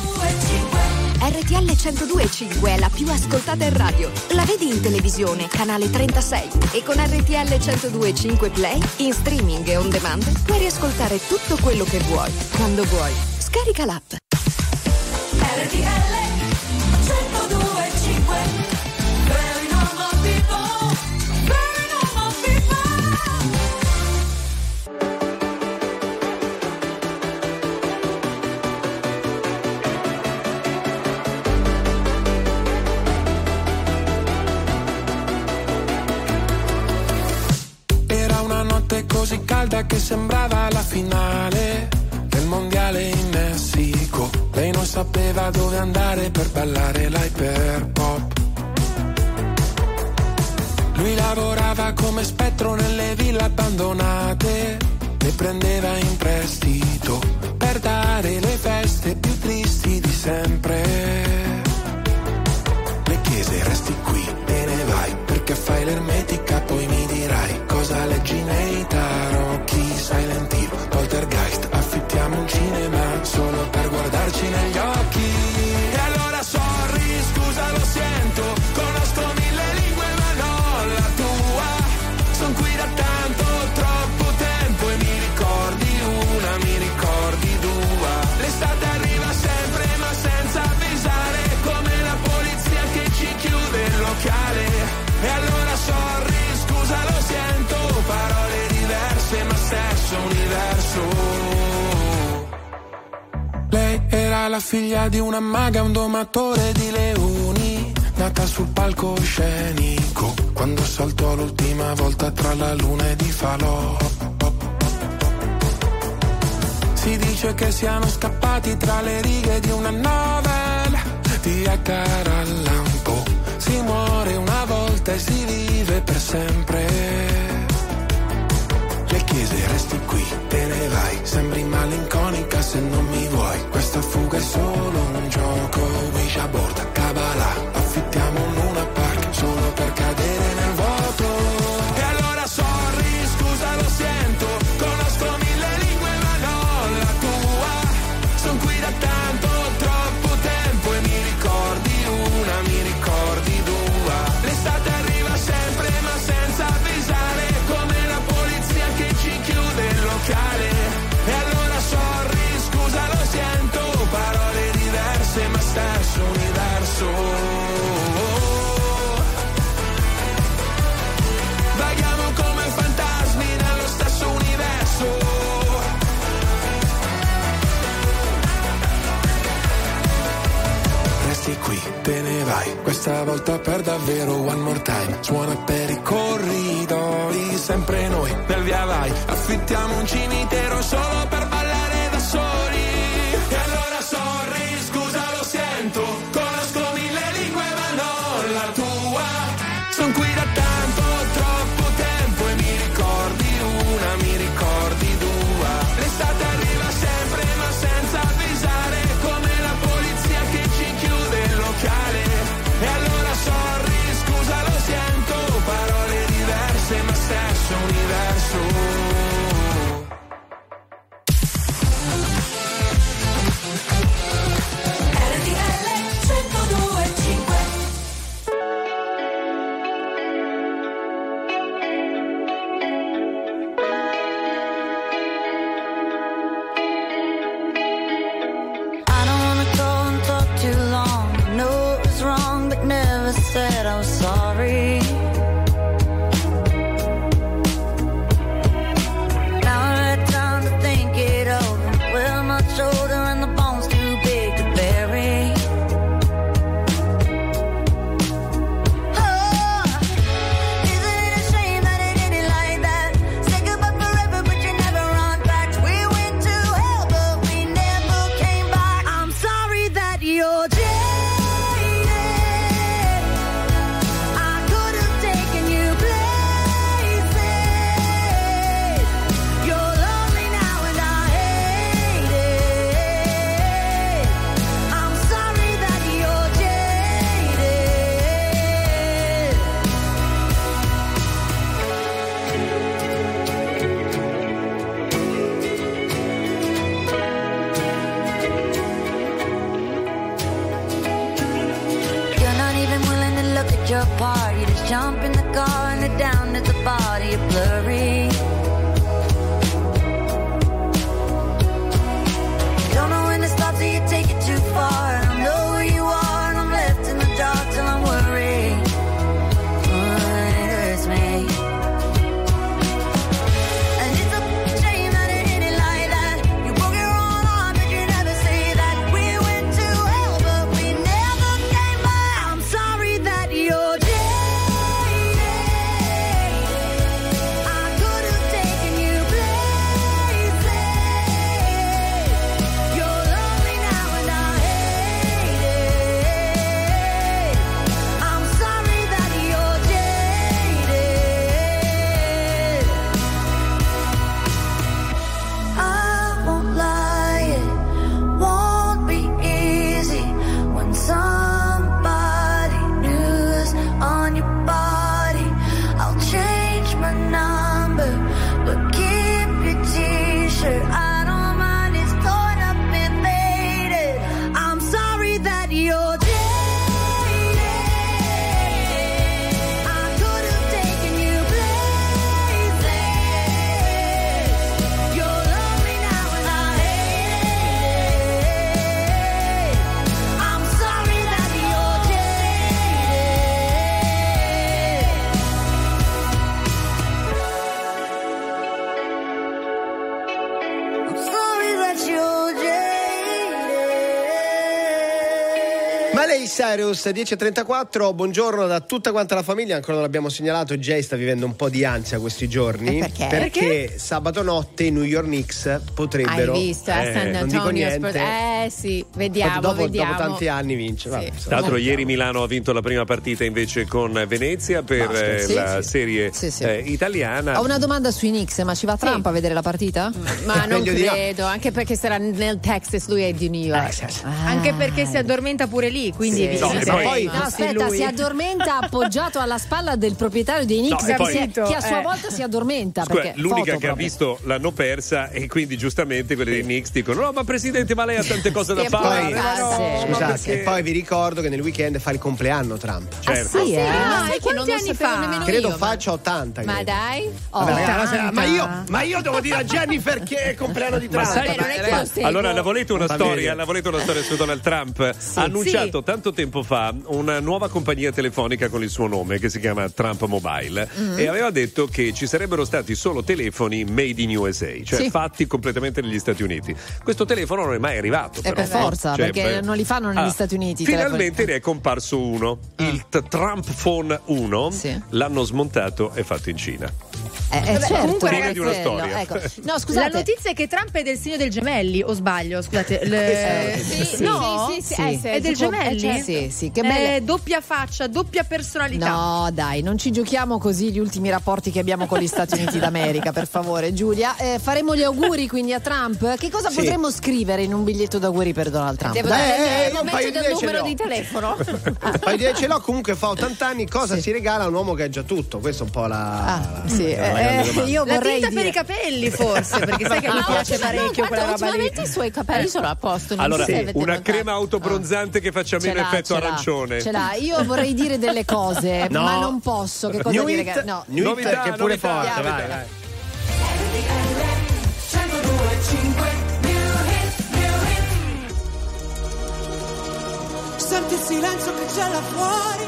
R T L centodue e cinque è la più ascoltata in radio. La vedi in televisione, canale trentasei. E con R T L centodue e cinque Play, in streaming e on demand, puoi riascoltare tutto quello che vuoi, quando vuoi. Scarica l'app. R T L centodue e cinque. Very normal people. Very normal people. Era una notte così calda che sembrava la finale del mondiale in Messico. Lei non sapeva dove andare per ballare l'hyperpop. Lui lavorava come spettro nelle ville abbandonate e prendeva in prestito per dare le feste più tristi di sempre. Le chiese resti qui, te ne vai, perché fai l'ermetica, poi mi dirai cosa leggi nei tarocchi, Silent Hill, Poltergeist, affittiamo un cinema solo per guardarci negli occhi. E allora sorry, scusa lo sento, conosco mille lingue ma non la tua, son qui da tanto, troppo tempo e mi ricordi una, mi ricordi due, l'estate arriva sempre ma senza avvisare, come la polizia che ci chiude il locale. E allora sorry, scusa lo sento, parole diverse ma stesso universo. Lei era la figlia di una maga, un domatore di leoni, nata sul palcoscenico quando saltò l'ultima volta tra la luna ed i falò. Si dice che siano scappati tra le righe di una novella di Edgar Allan Poe. Si muore una volta e si vive per sempre. Le chiese resti qui, te ne vai, sembri malinconica se non mi vuoi. Questa fuga è solo un gioco, Ouija board, Kabbalah, affittiamo un Luna Park solo per cadere nel vuoto. E allora sorry, scusa lo sento, conosco mille lingue ma non la tua, son qui da tanto, troppo tempo e mi ricordi una, mi ricordi due, l'estate arriva sempre ma senza avvisare, come la polizia che ci chiude il locale. E allora sorry, scusa lo vai, questa volta per davvero, one more time. Suona per i corridoi, sempre noi nel via vai. Affittiamo un cimitero solo per ballare da soli. E allora sorry, scusa lo sento, conosco mille lingue ma non la tua. Son qui da tanto, troppo tempo e mi ricordi una, mi ricordi due. L'estate arriva sempre ma senza avvisare, come la polizia che ci chiude il locale. E allora sorry, scusa lo sento, parole diverse ma stesso universo. Said I was sorry. Now I had time to think it over. Well, my shoulder and the bones too big to bury. Oh, isn't it a shame that it ended like that? Say goodbye forever, but you never run back. We went to hell, but we never came back. I'm sorry that you're dead. Your part, you just jump in the car and head down to the body, you're blurry. Don't know when to stop till you take it too far. I don't know where you are and I'm left in the dark till I'm worried. Oh, it hurts me. And it's a shame that it ended like that. You broke your own arm but you never say that. We went to hell but we never came back. I'm sorry that you're Cyrus, dieci e trentaquattro, buongiorno da tutta quanta la famiglia. Ancora non l'abbiamo segnalato, Jay sta vivendo un po' di ansia questi giorni. E perché? Perché, Perché? sabato notte i New York Knicks potrebbero. Hai visto, eh, San non dico Antonio niente. Spurs. Eh sì, vediamo, Poi dopo, vediamo. dopo tanti anni vince. Vabbè, Sì. insomma, Tra l'altro vediamo. ieri Milano ha vinto la prima partita invece con Venezia per Basket, eh, sì, la sì. serie Sì, sì. eh, italiana. Ho una domanda sui Knicks, ma ci va Trump a vedere la partita? Ma non Meglio di no. credo, anche perché sarà nel Texas, lui è di New York. Ah. Anche perché si addormenta pure lì, quindi Sì. vi No, siete e poi- rimasti No, aspetta, lui. si addormenta appoggiato alla spalla del proprietario dei Knicks, No, e che, poi- si- che a sua Eh. volta si addormenta. Scusa, perché l'unica foto che ha proprio. visto l'hanno persa e quindi giustamente quelli dei Knicks dicono no ma presidente ma lei ha tante cose da Che fare. poi- Ma no, sì. ma Scusate, perché- e poi vi ricordo che nel weekend fa il compleanno Trump. Certo. Ah, sì, eh? Ma Ah, sai e che non quanti lo anni sapevo fa? nemmeno Credo io. faccia ottanta. Ma credo. dai? Oh, Vabbè, ragazzi, tanta. ma io, ma io devo dire a Jennifer che è il compleanno di Ma Trump. sai- Beh, non è che lo seguo. Allora, la volete una Va storia? bene. La volete una storia su Donald Trump? Ha annunciato Sì. tanto molto tempo fa una nuova compagnia telefonica con il suo nome che si chiama Trump Mobile mm. e aveva detto che ci sarebbero stati solo telefoni made in U S A, cioè sì. fatti completamente negli Stati Uniti. Questo telefono non è mai arrivato. E però, per forza, cioè, perché beh, non li fanno negli ah, Stati Uniti. Finalmente ne è comparso uno, ah. il t- Trump Phone uno, sì. l'hanno smontato e fatto in Cina. Eh, eh, certo, comunque, ragazzi, di una storia. Ecco. No, scusate. La notizia è che Trump è del segno del gemelli, o sbaglio? Scusate, le... eh, sì, sì, no, sì, sì, sì. sì. È del gemelli? Eh, certo. Sì, sì, che bella. Doppia faccia, doppia personalità. No, dai, non ci giochiamo così gli ultimi rapporti che abbiamo con gli Stati Uniti d'America, per favore, Giulia. Eh, faremo gli auguri quindi a Trump. Che cosa sì. potremmo scrivere in un biglietto d'auguri per Donald Trump? Devo dare il momento del numero di telefono. Un paio di idee ce l'ho, comunque fa ottanta anni, cosa sì. si regala a un uomo che ha già tutto? Questo è un po' la, ah, la, sì. la, eh, la io La vorrei tinta dire... per i capelli forse, perché sai che mi no, piace parecchio no, quella roba lì. Ultimamente i suoi capelli sono a posto. Non allora, sì. una crema autobronzante ah. che faccia meno effetto arancione. Ce l'ha, io vorrei dire delle cose, no. ma non posso. Che cosa New dire? It, no. New novità, It che è pure novità, forte, novità. vai, vai. Senti il silenzio che c'è là fuori,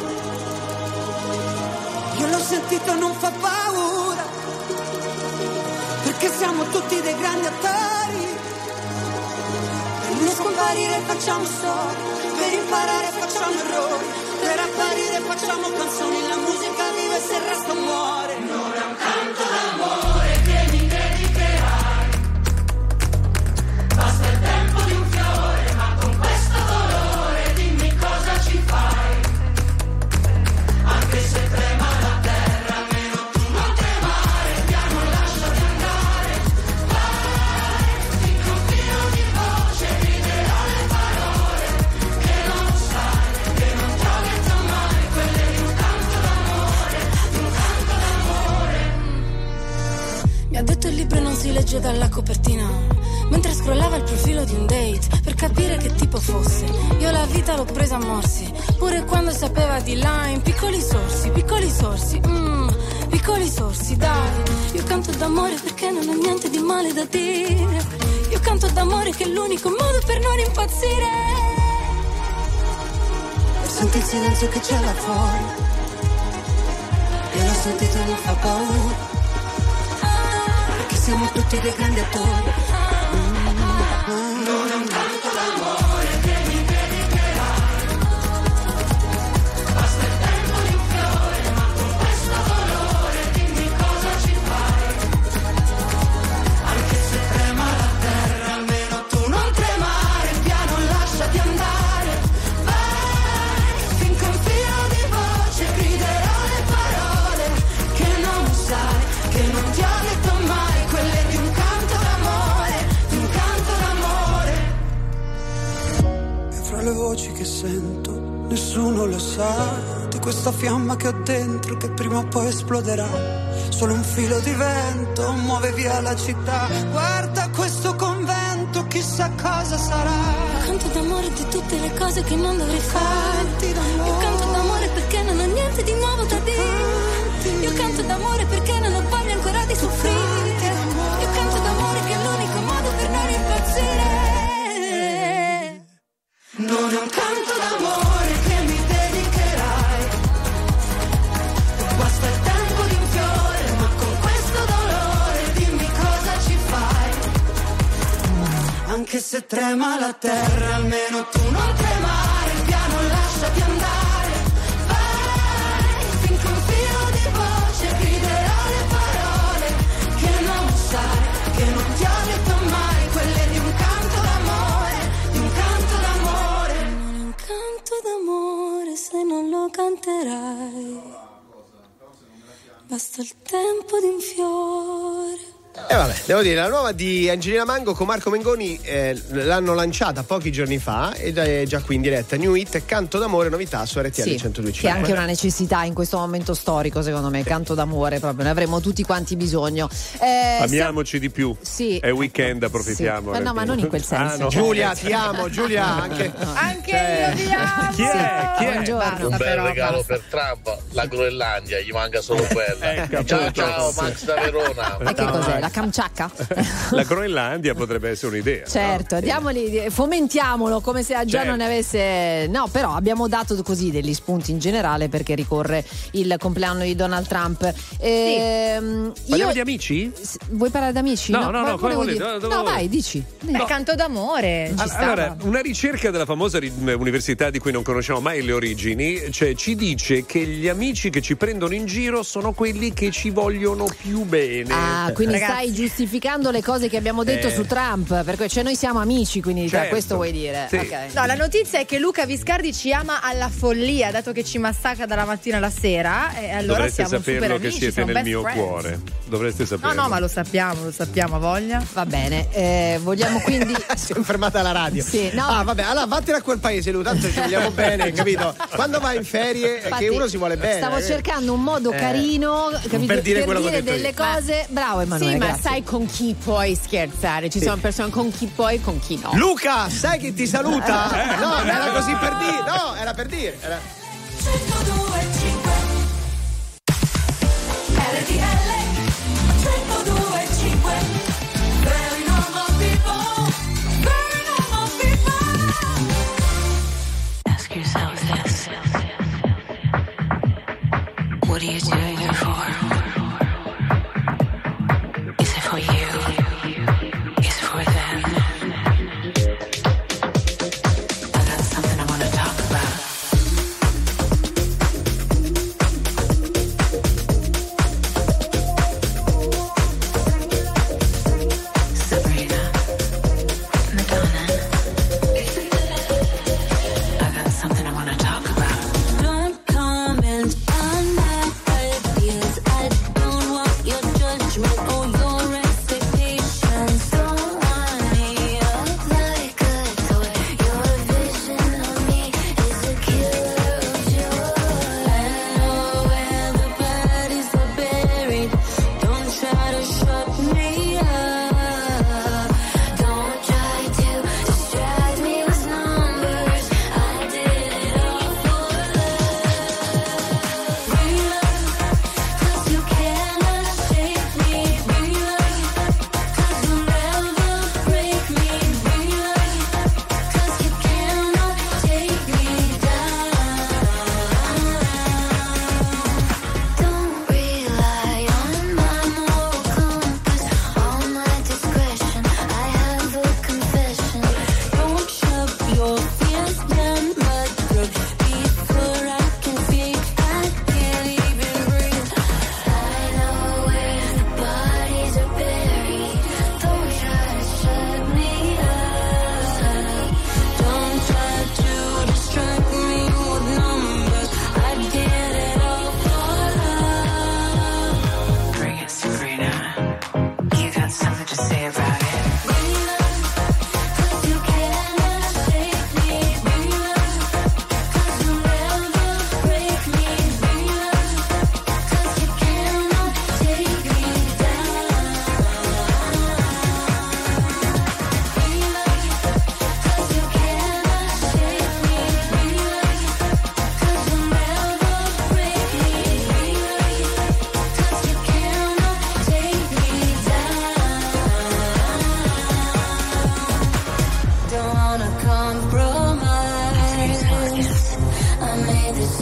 io l'ho sentito, non fa paura, perché siamo tutti dei grandi attori. Per non scomparire facciamo storie, per imparare facciamo errori, per apparire facciamo canzoni, la musica vive se il resto muore. Non è un canto d'amore che mi dedicherai, basta il tempo di un fiore, ma con questo dolore dimmi cosa ci fai. Anche se trema la terra, almeno tu non tremare, piano lasciati andare. Vai, finché un filo di voce griderà le parole che non sai, che non ti ho detto mai, quelle di un canto d'amore, di un canto d'amore. Mi ha detto il libro non si legge dalla copertina, mentre scrollava il profilo di un date per capire che tipo fosse. Io la vita l'ho presa a morsi, pure quando sapeva di là, in piccoli sorsi, piccoli sorsi, mm, piccoli sorsi, dai. Io canto d'amore perché non ho niente di male da dire. Io canto d'amore che è l'unico modo per non impazzire. Senti il silenzio che c'è là fuori, io l'ho sentito e non fa paura, perché siamo tutti dei grandi attori. Non è un canto d'amore che mi dedicherai, basta il tempo di un fiore, ma con questo dolore dimmi cosa ci fai. Anche se trema la terra, almeno tu non tremare, piano lasciati andare. Vai, finché un filo di voce griderà le parole che non sai, che non ti ho detto mai, quelle di un canto d'amore, di un canto d'amore. E fra le voci che sento, nessuno lo sa, di questa fiamma che ho dentro che prima o poi esploderà. Solo un filo di vento muove via la città. Guarda questo convento, chissà cosa sarà. Io canto d'amore di tutte le cose che non dovrei fare. Io canto d'amore perché non ho niente di nuovo da dire. Io canto d'amore perché non ho voglia ancora di soffrire. Io canto d'amore che è l'unico modo per non impazzire. Non è un canto d'amore che mi dedicherai, basta il tempo di un fiore, ma con questo dolore dimmi cosa ci fai. Anche se trema la terra, almeno tu non tremare, piano lasciati andare. Vai, finché un filo di voce griderà le parole che non sai, che non ti ho detto mai, quelle di un canto d'amore, di un canto d'amore. Non è un canto d'amore se non lo canterai, basta il tempo di un fiore. E eh vabbè, devo dire, la nuova di Angelina Mango con Marco Mengoni eh, l'hanno lanciata pochi giorni fa ed è già qui in diretta. New Hit, Canto d'amore, novità su R T L sì, centodue e che è cinque. anche una necessità in questo momento storico, secondo me. Canto d'amore, proprio ne avremo tutti quanti bisogno. Eh, Amiamoci di più. Sì. È weekend, approfittiamo. Sì. Ma no, ma non in quel senso. Ah, no. Giulia, ti amo, Giulia. Anche, anche cioè, io ti amo. Chi è? Chi è? Buongiorno. Un bel però, regalo basta. per Trump, la Groenlandia, gli manca solo quella. Ecco, ciao appunto. ciao, Max da Verona. Ma che cos'è? la Kamchatka. La Groenlandia potrebbe essere un'idea. Certo, no? diamoli, fomentiamolo come se già certo. non ne avesse. No, però abbiamo dato così degli spunti in generale perché ricorre il compleanno di Donald Trump. Ehm, Parliamo io... di amici? Vuoi parlare di amici? No, no, no, come volevo volete, dire- dove- dove no, volete? vai, dici. È canto d'amore. Ci stava. Allora, una ricerca della famosa ri- università di cui non conosciamo mai le origini, cioè ci dice che gli amici che ci prendono in giro sono quelli che ci vogliono più bene. Ah, quindi Ragazzi. stai giustificando le cose che abbiamo detto Eh. su Trump, perché cioè noi siamo amici, quindi cioè, Certo. questo vuoi dire? Sì. Ok. No, la notizia è che Luca Viscardi ci ama alla follia, dato che ci massacra dalla mattina alla sera. E allora Dovreste siamo super saperlo che amici, siete siamo nel best mio friends. cuore. Dovreste saperlo. No, no, ma lo sappiamo, lo sappiamo, a voglia. Va bene, eh, vogliamo quindi. Si è fermata la radio. Sì, no. Ah, vabbè, allora vattene a quel paese, lui, tanto ci vogliamo bene, capito? Quando vai in ferie, è Infatti, che uno si vuole bene. Stavo eh. cercando un modo Eh, carino, capito, per dire quello che ho detto delle io. cose. Bravo Emanuele. Sì, ma grazie. sai con chi puoi scherzare? Ci Sì. sono persone con chi puoi e con chi no. Luca, sai chi ti saluta? No, era così per dire. No, era per dire. Era... Ask yourself this. What are you doing it for? Is it for you? Is it for them? I got something I want to talk about. Sabrina, Madonna. I got something I want to talk about. Don't comment on my ideas. I don't want your judgment or your expectations. Don't want me up like a toy. Your vision of me is a killer of joy. I know where the bodies are buried. Don't try to shut me up. Don't try to distract me with numbers. I did it all for love. Bring love, 'cause you cannot shake me. Bring love, 'cause you'll never break me. Bring love, 'cause you cannot take me down. Don't rely on my moral compass, all my discretion. I have a confession. Don't shove your fears down my throat before I can speak. I can't even breathe. I know where the bodies are buried. Don't try to shut me up. Don't try to distract me with numbers. I did it all for love. Bring it, Sabrina. You got something to say about it. Bring love, 'cause you cannot shake me. Bring love, 'cause you'll never break me. Bring love, 'cause you cannot take me down. Bring love, 'cause you cannot shake me. Bring love, 'cause you'll never break me. Bring love, 'cause you cannot take me down. Don't wanna compromise. I made the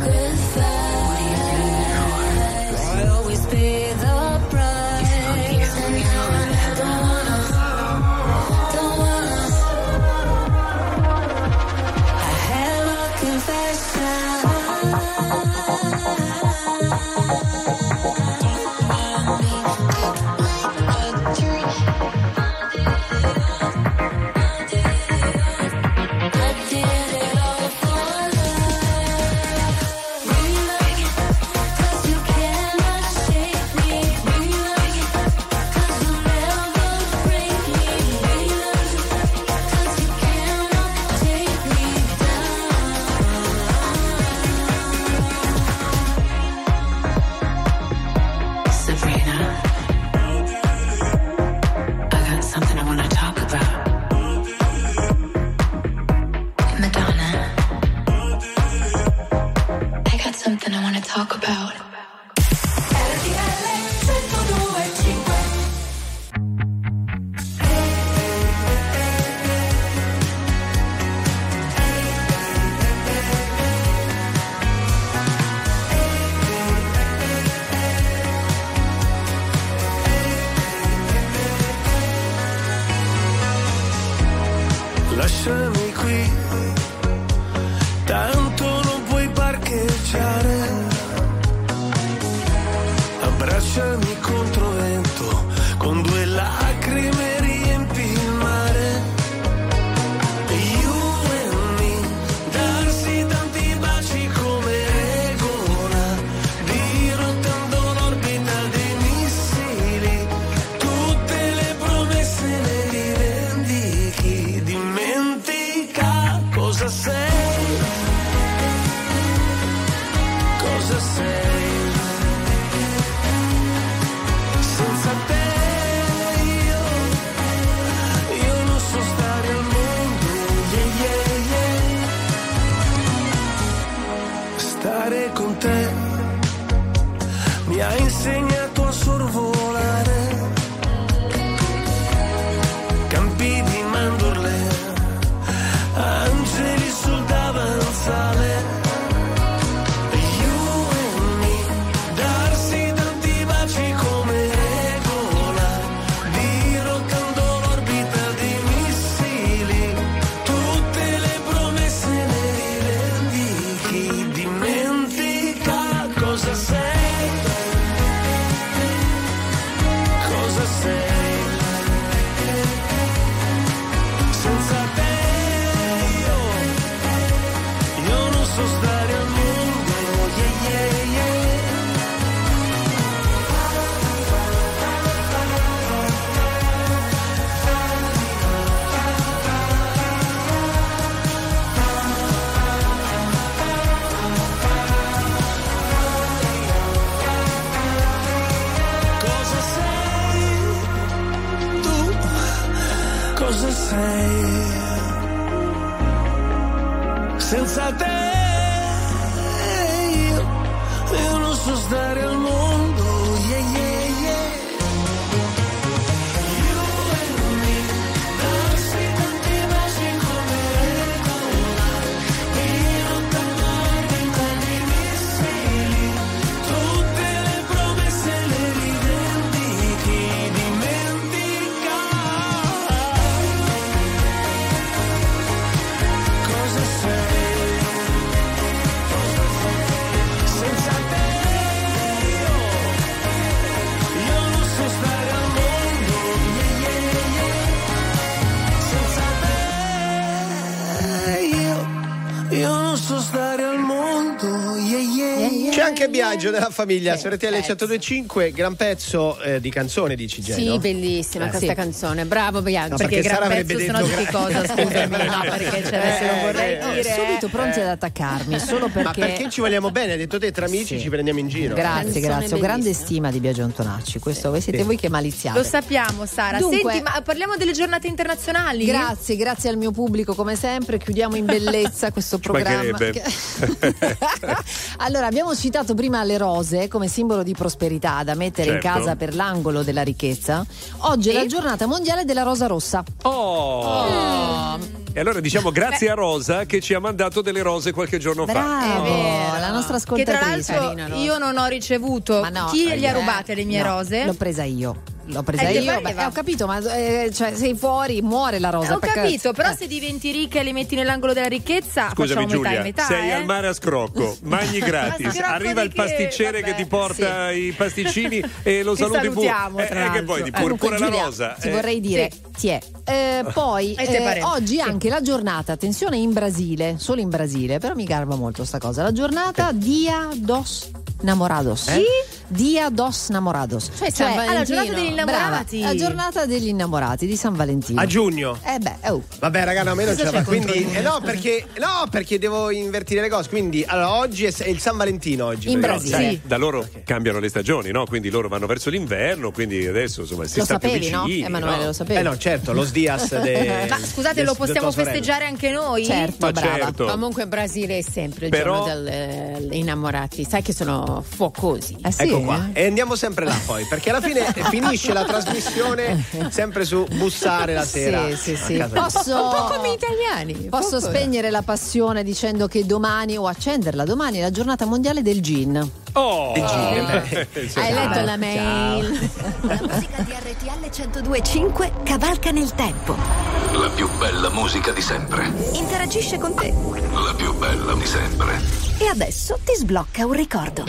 sacrifice. I always pay the price. And now I don't wanna, don't wanna. I have a Sabrina, I got something I want to talk about. Madonna, I got something I want to talk about. baciare, abbracciami contro vento, con due lacrime riempi il mare. You and me, darsi tanti baci come regola, dirottando l'orbita dei missili, tutte le promesse le rivendichi, dimentica cosa sei, cosa sei. Senza te io, io non so stare al mondo, yeah, yeah, yeah. Stare con te mi ha insegnato a sorvolare campi di mandorle, angeli sul davanzale. Cosa sei? Senza te io, io non so stare al mondo, yeah, yeah, yeah. You and me, darsi tanti baci come regola, dirottando l'orbita dei missili, tutte le promesse le rivendichi, dimentica. Cosa sei? Senza te io, io non so stare al mondo, yeah, yeah, yeah. Senza te io, io non so stare al mondo, yeah, yeah, yeah. C'è anche Biagio della famiglia su R T L centodue e cinque, gran pezzo eh, di canzone di C J. Sì, no? bellissima Eh, questa sì. canzone, bravo Biagio. No, Perché, perché gran Sara pezzo avrebbe sono detto di che gra- cosa, scusami, no, perché ce adesso non vorrei Eh, dire. Subito pronti ad attaccarmi, solo perché. Ma perché ci vogliamo bene? Hai detto te, tra amici Sì. ci prendiamo in giro. Grazie, Canzone grazie. Ho grande bellissima. stima di Biagio Antonacci. Questo voi siete Sì. voi che maliziate. Lo sappiamo, Sara. Dunque- Senti, ma parliamo delle giornate internazionali? Grazie, grazie al mio pubblico come sempre. Chiudiamo in bellezza questo programma. mancherebbe. Allora, abbiamo citato prima le rose come simbolo di prosperità da mettere Certo. in casa per l'angolo della ricchezza. Oggi è Sì. la giornata mondiale della rosa rossa. Oh! E allora diciamo grazie a Rosa che ci ha mandato delle rose qualche giorno fa. Bravo, È vero. la nostra Che tra ascoltatrice. l'altro Carina, Rosa. io non ho ricevuto. Ma no, Chi eh, gli ha eh, rubate le mie no, rose? L'ho presa io. L'ho presa Eh, che io. pareva. Beh, ho capito, ma eh, cioè, sei fuori, muore la rosa. Ho perché- capito, però eh. se diventi ricca e li metti nell'angolo della ricchezza, Scusami facciamo metà Giulia, e metà. sei eh? al mare a scrocco, mangi gratis, Ma scrocco arriva di il che? pasticcere Vabbè, che ti porta i pasticcini e lo Ti saluti pure. salutiamo, Eh, tra eh, che l'altro. poi di Eh, pure, Comunque, pure la Giulia, rosa. ti eh. vorrei dire, ti è. Eh, poi E te eh, pare? oggi Sì. anche la giornata, attenzione, in Brasile, solo in Brasile, però mi garba molto sta cosa. La giornata Dia dos Namorados. Eh? Dia dos Namorados. Cioè, San ah, la giornata Valentino. degli innamorati. Brava, la giornata degli innamorati di San Valentino. A giugno. Eh beh, oh. Vabbè, raga, no, a me non ce Cosa la fa. c'è contro Quindi, di me? eh, no, perché, no, perché devo invertire le cose. Quindi, allora, oggi è, è il San Valentino. Oggi, In perché- Brasile. Sai, Sì. da loro cambiano le stagioni, no? Quindi loro vanno verso l'inverno, quindi adesso insomma si Lo sta più sapevi, no? vicini. Emanuele, no? lo sapevi? Eh no, certo, lo Sdias de, Ma scusate, de- lo de possiamo tua sorella. festeggiare anche noi? Certo, Ma brava. certo. Comunque in Brasile è sempre il Però- giorno degli innamorati, sai che sono fuocosi. Eh sì. Ecco, qua. E andiamo sempre là poi, perché alla fine finisce la trasmissione sempre su bussare la sera. Sì, sì, sì. a casa. Posso, Un po' come italiani. posso poco. spegnere la passione dicendo che domani, o accenderla domani, è la giornata mondiale del gin. Oh, Il gin, eh. Hai letto la mail? La musica di R T L centodue e cinque cavalca nel tempo. La più bella musica di sempre. Interagisce con te. La più bella di sempre. E adesso ti sblocca un ricordo.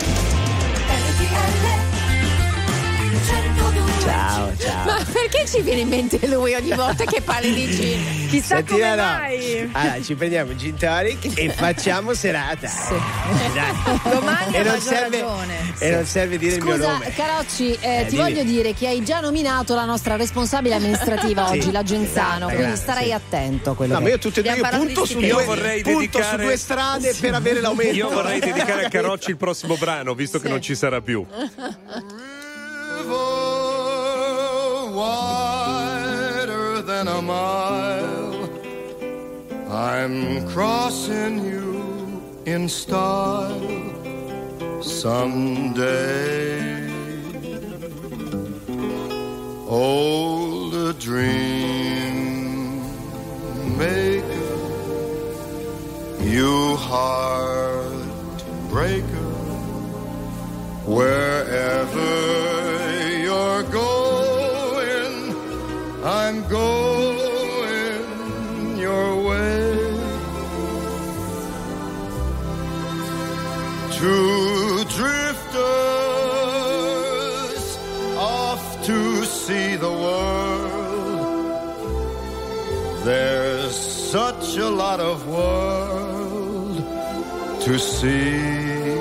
Ciao, ciao. Ma perché ci viene in mente lui ogni volta che parli di gin? Chissà Senti, come allora, mai. allora, ci prendiamo un gin tonic e facciamo serata. Sì. Domani e, ha non maggior serve, ragione. e non serve dire il mio Scusa, nome. Carocci, eh, Eh, ti dimmi. voglio dire che hai già nominato la nostra responsabile amministrativa Sì. oggi, la Genzano, Grazie, quindi grazie, starai sì. attento a quello No, che ma io tutte e due io Abbiamo punto su parlato di due, Io vorrei punto dedicare- su due strade per avere l'aumento. Io vorrei dedicare a Carocci il prossimo brano, visto che non ci sarà più. Wider than a mile, I'm crossing you in style someday. Old dream maker, you heartbreaker, wherever you're going, I'm going your way. Two drifters off to see the world. There's such a lot of world to see.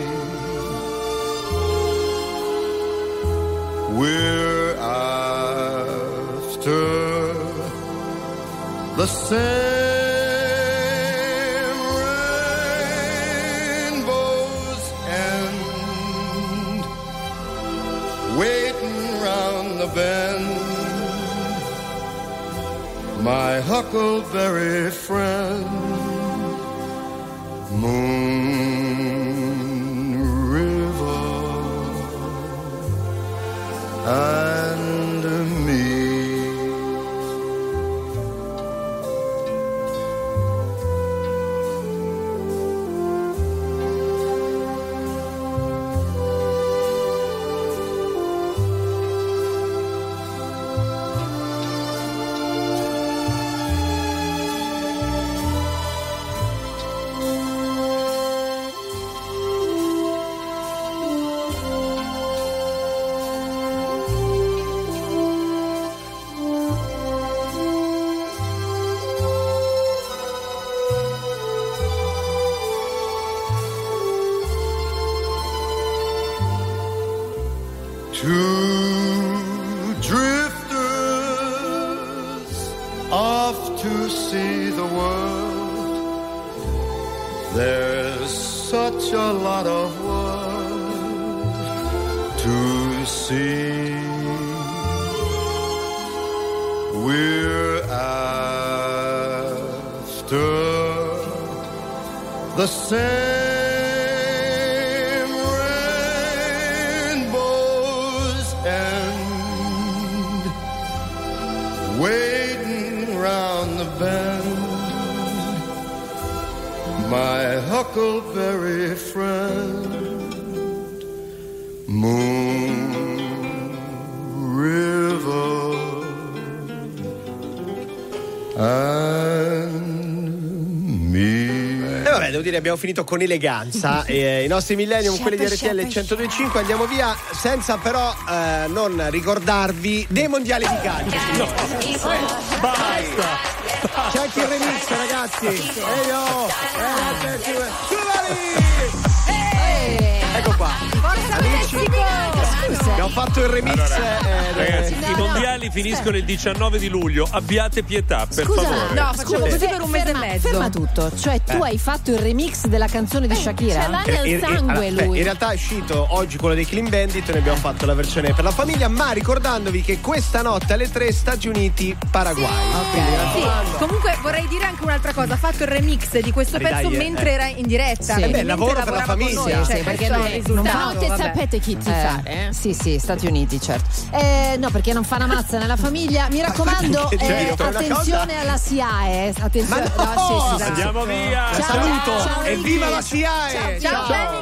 We're after the same rainbow's end, waiting round the bend. My huckleberry friend, Moon River and me. Two drifters off to see the world. There's such a lot of world to see. We're after the same waiting round the bend. My huckleberry friend, Moon River and me. E vabbè, devo dire, abbiamo finito con eleganza. eh, I nostri millennium, quelli di R T L centodue e cinque, andiamo via senza però eh, non ricordarvi dei mondiali di calcio. No, basta. C'è anche il remix, ragazzi. Ehi yo, eh, ecco qua. Forza Amici. Messico! Scusa. Che ho fatto il remix. Allora, eh, ragazzi, eh, i mondiali finiscono il diciannove di luglio. Abbiate pietà, per Scusa, favore. No, facciamo così per un mese ferma, e mezzo. Ferma tutto. Cioè, tu Eh. hai fatto il remix della canzone di Shakira? ce l'ha nel in- in- sangue allora, lui. in realtà è uscito oggi quello dei Clean Bandit. Noi abbiamo fatto la versione per la famiglia, ma ricordandovi che questa notte alle tre Stati Uniti, Paraguay. Quindi, mi Sì, raccomando. comunque vorrei dire anche un'altra cosa, ha fatto il remix di questo Dai, pezzo dai, mentre eh. era in diretta. Sì. quindi Eh beh, mentre lavoro per la lavorava con famiglia. noi, cioè, Sì, perché questo non- è il non risultato, Notte vabbè. sapete chi ti Eh, fare, eh? Sì, sì, Stati Uniti, certo. Eh, no, perché non fa una mazza nella famiglia. Mi raccomando, Che eh, dico, una attenzione alla S I A E. Attenzione. Ma no! sì, sì, sì. Andiamo via. Ciao, Ciao, saluto ciao, e viva la S I A E! Ciao, Benny.